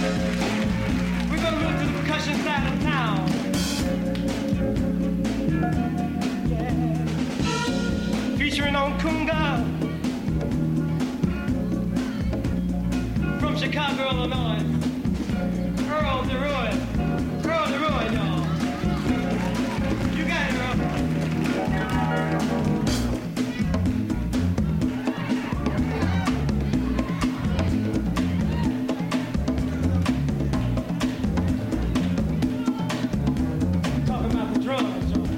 [SPEAKER 11] We're gonna move to the percussion side of town. Yeah. Featuring on Kunga from Chicago, Illinois. Earl DeRoy, y'all. You got it, Earl. Talking about the drugs, y'all.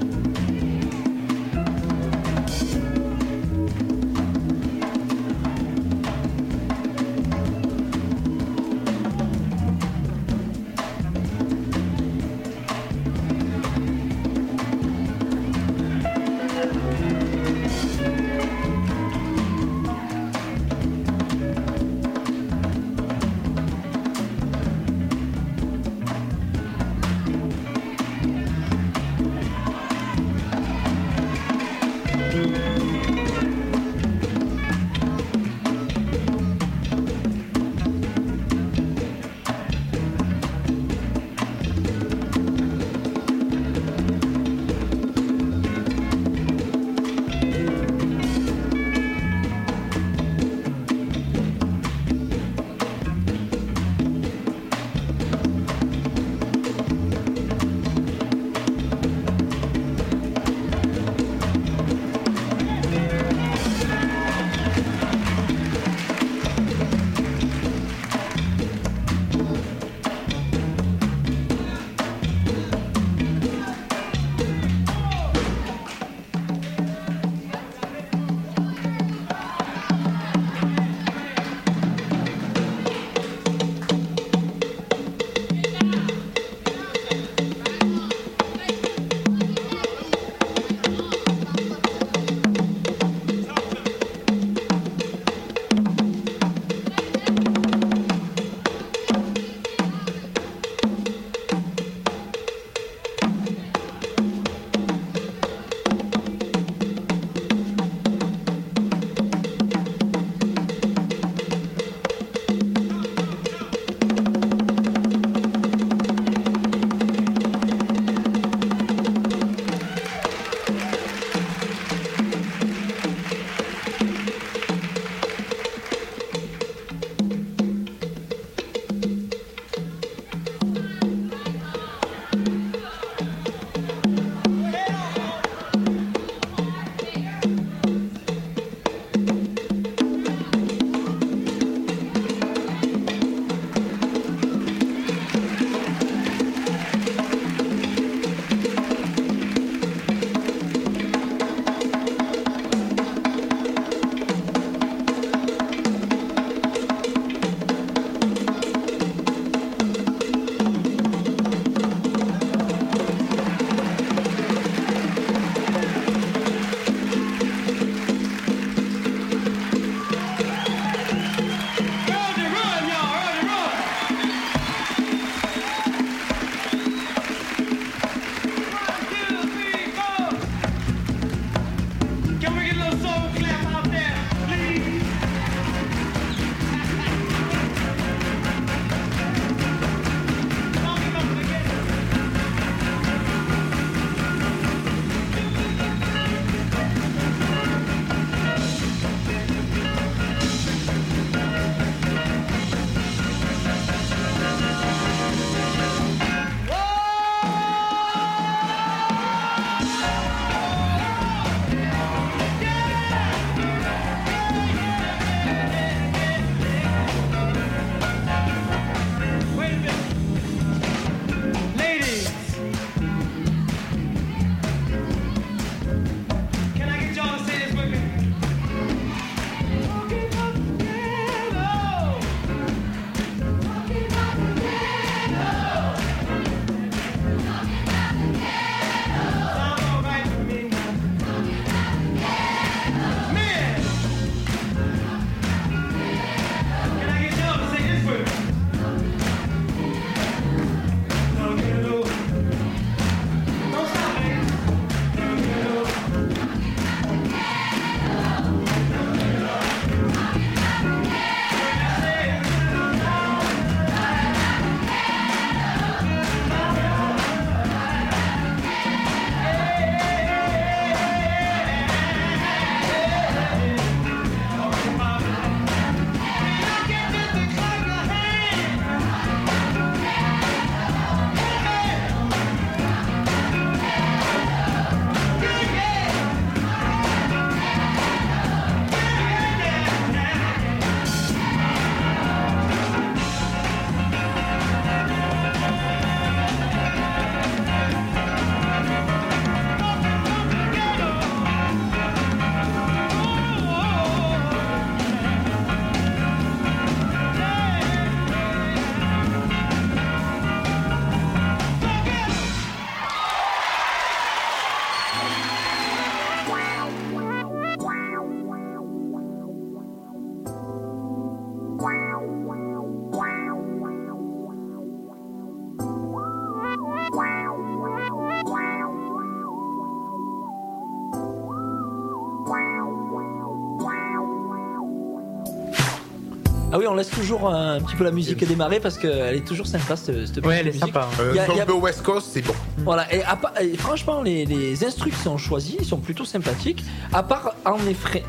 [SPEAKER 2] Ah oui, on laisse toujours un petit peu la musique démarrer parce qu'elle est toujours sympa cette petite
[SPEAKER 4] Ouais, elle est
[SPEAKER 2] musique.
[SPEAKER 4] sympa.
[SPEAKER 2] Il y a-
[SPEAKER 1] Un peu West Coast, c'est bon.
[SPEAKER 2] Voilà, et franchement, les instrus qui sont choisis, ils sont plutôt sympathiques. À part, en effet,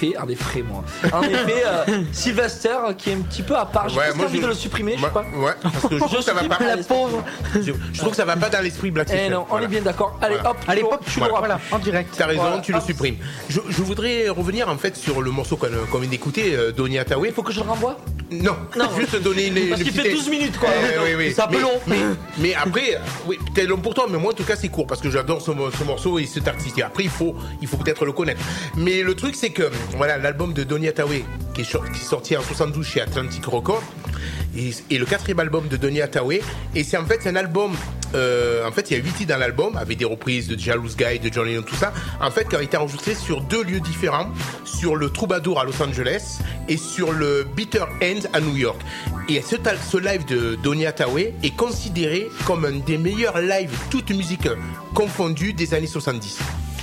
[SPEAKER 2] Sylvester, qui est un petit peu à part. J'ai presque envie de le supprimer, je sais pas.
[SPEAKER 1] Ouais, parce que je trouve que ça va pas.
[SPEAKER 2] La pauvre.
[SPEAKER 1] Je trouve que ça va pas dans l'esprit Black Session.
[SPEAKER 2] Eh non, on est bien d'accord. Allez,
[SPEAKER 1] Voilà.
[SPEAKER 2] hop,
[SPEAKER 4] Allez,
[SPEAKER 2] tu
[SPEAKER 4] pop,
[SPEAKER 2] l'auras.
[SPEAKER 4] voilà, en direct.
[SPEAKER 1] T'as raison,
[SPEAKER 2] Voilà.
[SPEAKER 1] tu le supprimes. Je voudrais revenir en fait sur le morceau qu'on vient d'écouter, Donny Hathaway.
[SPEAKER 2] Faut que je le renvoie?
[SPEAKER 1] Non, juste donner une
[SPEAKER 2] Parce qu'il fait
[SPEAKER 1] petite-
[SPEAKER 2] 12 minutes, quoi.
[SPEAKER 1] Oui.
[SPEAKER 2] C'est un peu long.
[SPEAKER 1] Mais après, oui, peut-être long pour toi, mais moi en tout cas c'est court parce que j'adore ce morceau et cet artiste. Et après il faut peut-être le connaître. Mais le truc c'est que voilà, l'album de Donny Hathaway qui est sorti en 72 chez Atlantic Records et le 4e album de Donny Hathaway, et c'est en fait un album en fait il y a 8 titres dans l'album avec des reprises de Jealous Guy, de John Lennon, tout ça, en fait qui a été enregistré sur 2 lieux différents, sur le Troubadour à Los Angeles et sur le Bitter End à New York. Et ce live de Donny Hathaway est considéré comme un des meilleurs lives toutes musiques confondues des années 70.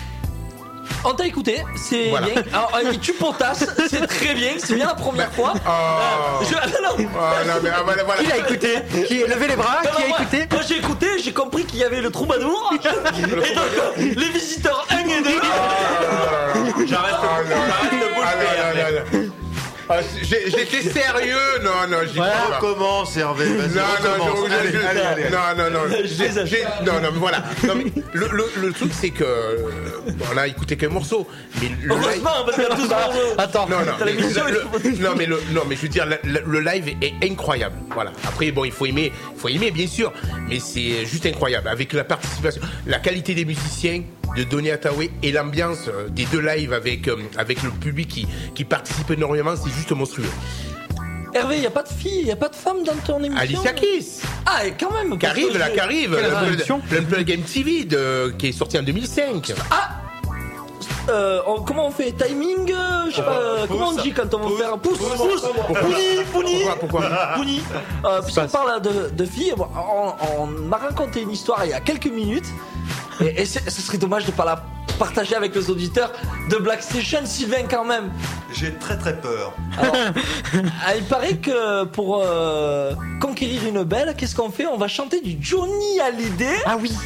[SPEAKER 2] On t'a écouté, c'est
[SPEAKER 1] Voilà.
[SPEAKER 2] bien. Alors, tu potasses, c'est très bien, c'est bien la première fois.
[SPEAKER 1] Oh.
[SPEAKER 2] Non.
[SPEAKER 1] Non, mais voilà.
[SPEAKER 4] Qui l'a écouté? Qui a levé les bras? Qui a écouté?
[SPEAKER 2] Moi j'ai écouté, j'ai compris qu'il y avait le troubadour. Et donc, les visiteurs 1 et 2.
[SPEAKER 10] J'arrête de bouche bée.
[SPEAKER 1] J'étais sérieux, non, j'y crois pas.
[SPEAKER 3] Recommence, Hervé. Vas-y, recommence. Allez.
[SPEAKER 1] Non, mais voilà. Non, mais le truc, c'est que on a écouté qu'un morceau, mais le live.
[SPEAKER 2] Heureusement, parce qu'il y a 12 morceaux.
[SPEAKER 4] Attends.
[SPEAKER 1] Non,
[SPEAKER 2] T'as l'émission,
[SPEAKER 1] mais je veux dire, le live est incroyable. Voilà. Après, bon, il faut aimer, bien sûr, mais c'est juste incroyable avec la participation, la qualité des musiciens de Donny Hathaway et l'ambiance des 2 lives avec le public qui participe énormément, c'est juste monstrueux.
[SPEAKER 2] Hervé, y a pas de fille, y a pas de femme dans ton émission?
[SPEAKER 1] Alicia Keys,
[SPEAKER 2] Ah, et quand même.
[SPEAKER 1] qui arrive, l'Unplugged MTV qui est sorti en 2005.
[SPEAKER 2] Comment on fait? Timing? Je sais pas, comment on dit quand on veut faire un pouce? Pouni.
[SPEAKER 1] Pourquoi
[SPEAKER 2] Pouni. Puisqu'on parle de filles, on m'a raconté une histoire il y a quelques minutes. Et ce serait dommage de pas la partager avec les auditeurs de Black Station, Sylvain, quand même.
[SPEAKER 3] J'ai très peur.
[SPEAKER 2] Alors, il paraît que pour conquérir une belle, qu'est-ce qu'on fait? On va chanter du Johnny Hallyday.
[SPEAKER 4] Ah oui.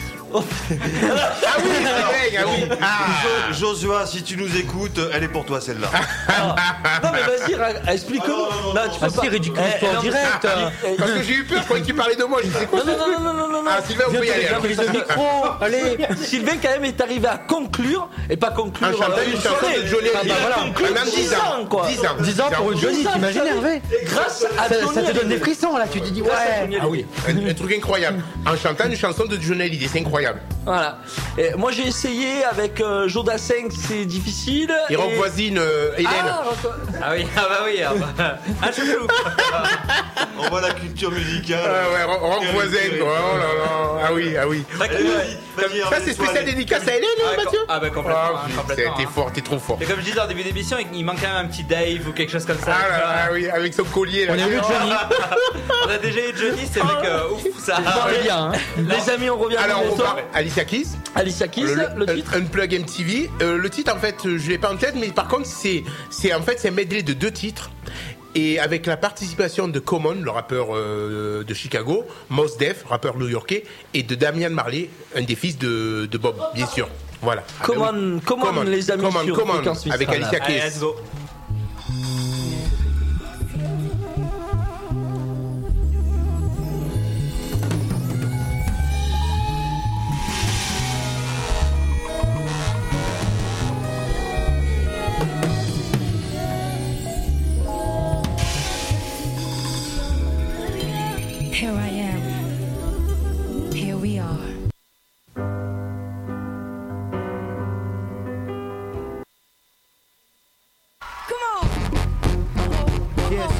[SPEAKER 3] Joshua, si tu nous écoutes, elle est pour toi celle-là.
[SPEAKER 2] Non mais vas-y, explique-nous. Non, tu peux pas.
[SPEAKER 4] ridicule-toi en direct.
[SPEAKER 1] Parce que j'ai eu peur, je croyais qu'il parlait de moi. Je sais quoi.
[SPEAKER 2] Non.
[SPEAKER 1] Ah, Sylvain, vous pouvez y aller. alors.
[SPEAKER 4] Prise de micro. Allez.
[SPEAKER 2] Sylvain quand même est arrivé à conclure et pas conclure.
[SPEAKER 1] En chantant une chanson de Johnny Hallyday.
[SPEAKER 2] Conclure
[SPEAKER 1] Pendant 10 ans,
[SPEAKER 2] quoi.
[SPEAKER 4] 10 ans pour Johnny, t'imagines, Hervé?
[SPEAKER 2] Grâce à
[SPEAKER 4] Ça
[SPEAKER 2] Johnny
[SPEAKER 4] te donne des
[SPEAKER 2] Hallyday.
[SPEAKER 4] frissons là, tu te dis
[SPEAKER 2] Grâce à
[SPEAKER 4] ouais.
[SPEAKER 2] Johnny
[SPEAKER 1] Ah oui, un truc incroyable. En chantant une chanson de Johnny Hallyday, c'est incroyable.
[SPEAKER 2] Voilà. Et moi j'ai essayé avec Jodassin, c'est difficile.
[SPEAKER 1] Et rock voisine, Hélène.
[SPEAKER 10] Ah oui, un chouchou.
[SPEAKER 3] On voit la culture musicale.
[SPEAKER 1] Ouais, rock voisine. Oh là là. Ah oui.
[SPEAKER 3] Allez, vas-y,
[SPEAKER 1] Ça, c'est spécial dédicace à Hélène, Mathieu?
[SPEAKER 10] Ah bah complètement.
[SPEAKER 1] T'es fort, t'es trop fort.
[SPEAKER 10] Et comme je disais en début d'émission, il manque quand même un petit Dave ou quelque chose comme ça.
[SPEAKER 1] Ah oui, avec son collier. Là.
[SPEAKER 4] On a vu Johnny.
[SPEAKER 10] On a déjà eu Johnny, c'est vrai que ouf, ça.
[SPEAKER 2] C'est bien. Les amis, on revient
[SPEAKER 1] Alors, on
[SPEAKER 2] bientôt.
[SPEAKER 1] parle Alicia Keys.
[SPEAKER 2] Alicia Keys, le titre.
[SPEAKER 1] Unplugged MTV. Le titre, en fait, je l'ai pas en tête, mais par contre, c'est un medley de 2 titres. Et avec la participation de Common, le rappeur de Chicago, Mos Def, rappeur new-yorkais, et de Damian Marley, un des fils de Bob, bien sûr. Voilà.
[SPEAKER 2] Common, les amis, sur
[SPEAKER 1] Common,
[SPEAKER 2] Fréquence Suisse.
[SPEAKER 1] avec Alicia
[SPEAKER 10] Allez,
[SPEAKER 1] Keys.
[SPEAKER 10] let's go.
[SPEAKER 12] Here I am. Here we are. Come on.
[SPEAKER 5] Yes.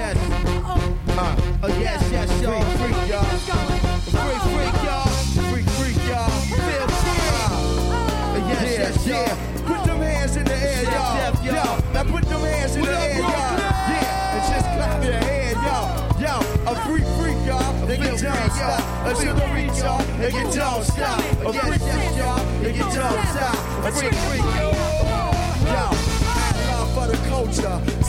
[SPEAKER 5] Oh, yes, y'all. Freak, y'all. Freak, y'all. Freak, y'all. Feel free. Yes. Put them hands in the air, y'all. Now put them hands in the air, y'all. Yeah, and just clap your hand, y'all. A freak, y'all. They get don't stop. A sugar freak, y'all. They get don't stop. A freak, y'all. They get don't stop. A freak, y'all. For the culture,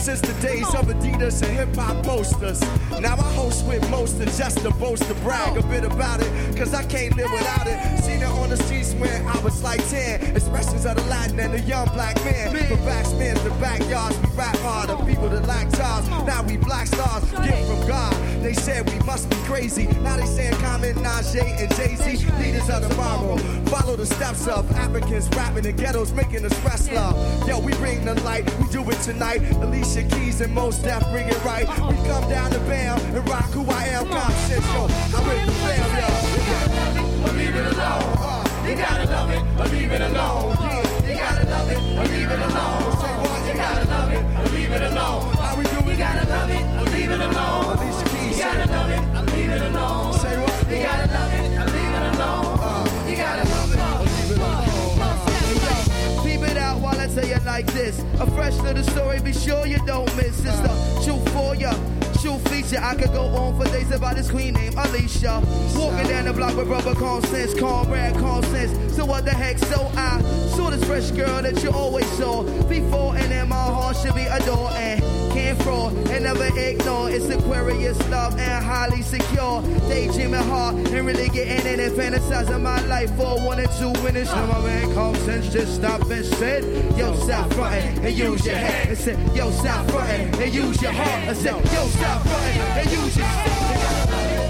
[SPEAKER 13] since the days of Adidas and hip-hop posters. Now I host with most and just to boast to brag a bit about it, cause I can't live without it. Seen it on the streets when I was like 10. Expressions of the Latin and the young black man. From backspins to backyards, we rap hard. The people that like jobs, now we black stars, gift from God. They said we must be crazy. Now they saying Common, Najee, and Jay-Z, leaders of tomorrow. Follow the steps of Africans rapping in ghettos, making us rest love. Yo, we bring the light, we do it tonight. Alicia Keys and Mos Def bring it right. We come down to Bam and rock who I am. Conscious, yo, I'm with the fam, yo. You gotta love it, or leave it alone. You gotta love it, or leave it alone. Yeah, you gotta love it, or leave it alone. Say what? You gotta love it, or leave it alone. How we do it? You gotta love it, or leave it alone. Alicia Keys, you gotta love it, or leave it alone. Say what? You gotta love it, or leave it alone. You gotta love it, or leave it alone. Peep it out while I tell you like this. A fresh little story, be sure you don't miss. It's the truth for ya. True feature, I could go on for days about this queen named Alicia. Walking down the block with rubber consense, comrade consense. So what the heck? So I saw this fresh girl that you always saw before, and in my heart should be adored and can't fraud and never ignore. It's Aquarius love and highly secure. Daydreaming hard and really getting in and fantasizing my life for 1 and 2 minutes. Now my man common sense just stop and said, yo, stop frontin' and use your head. I said, yo, stop frontin' and use your heart. I said, yo, stop frontin' and use your head.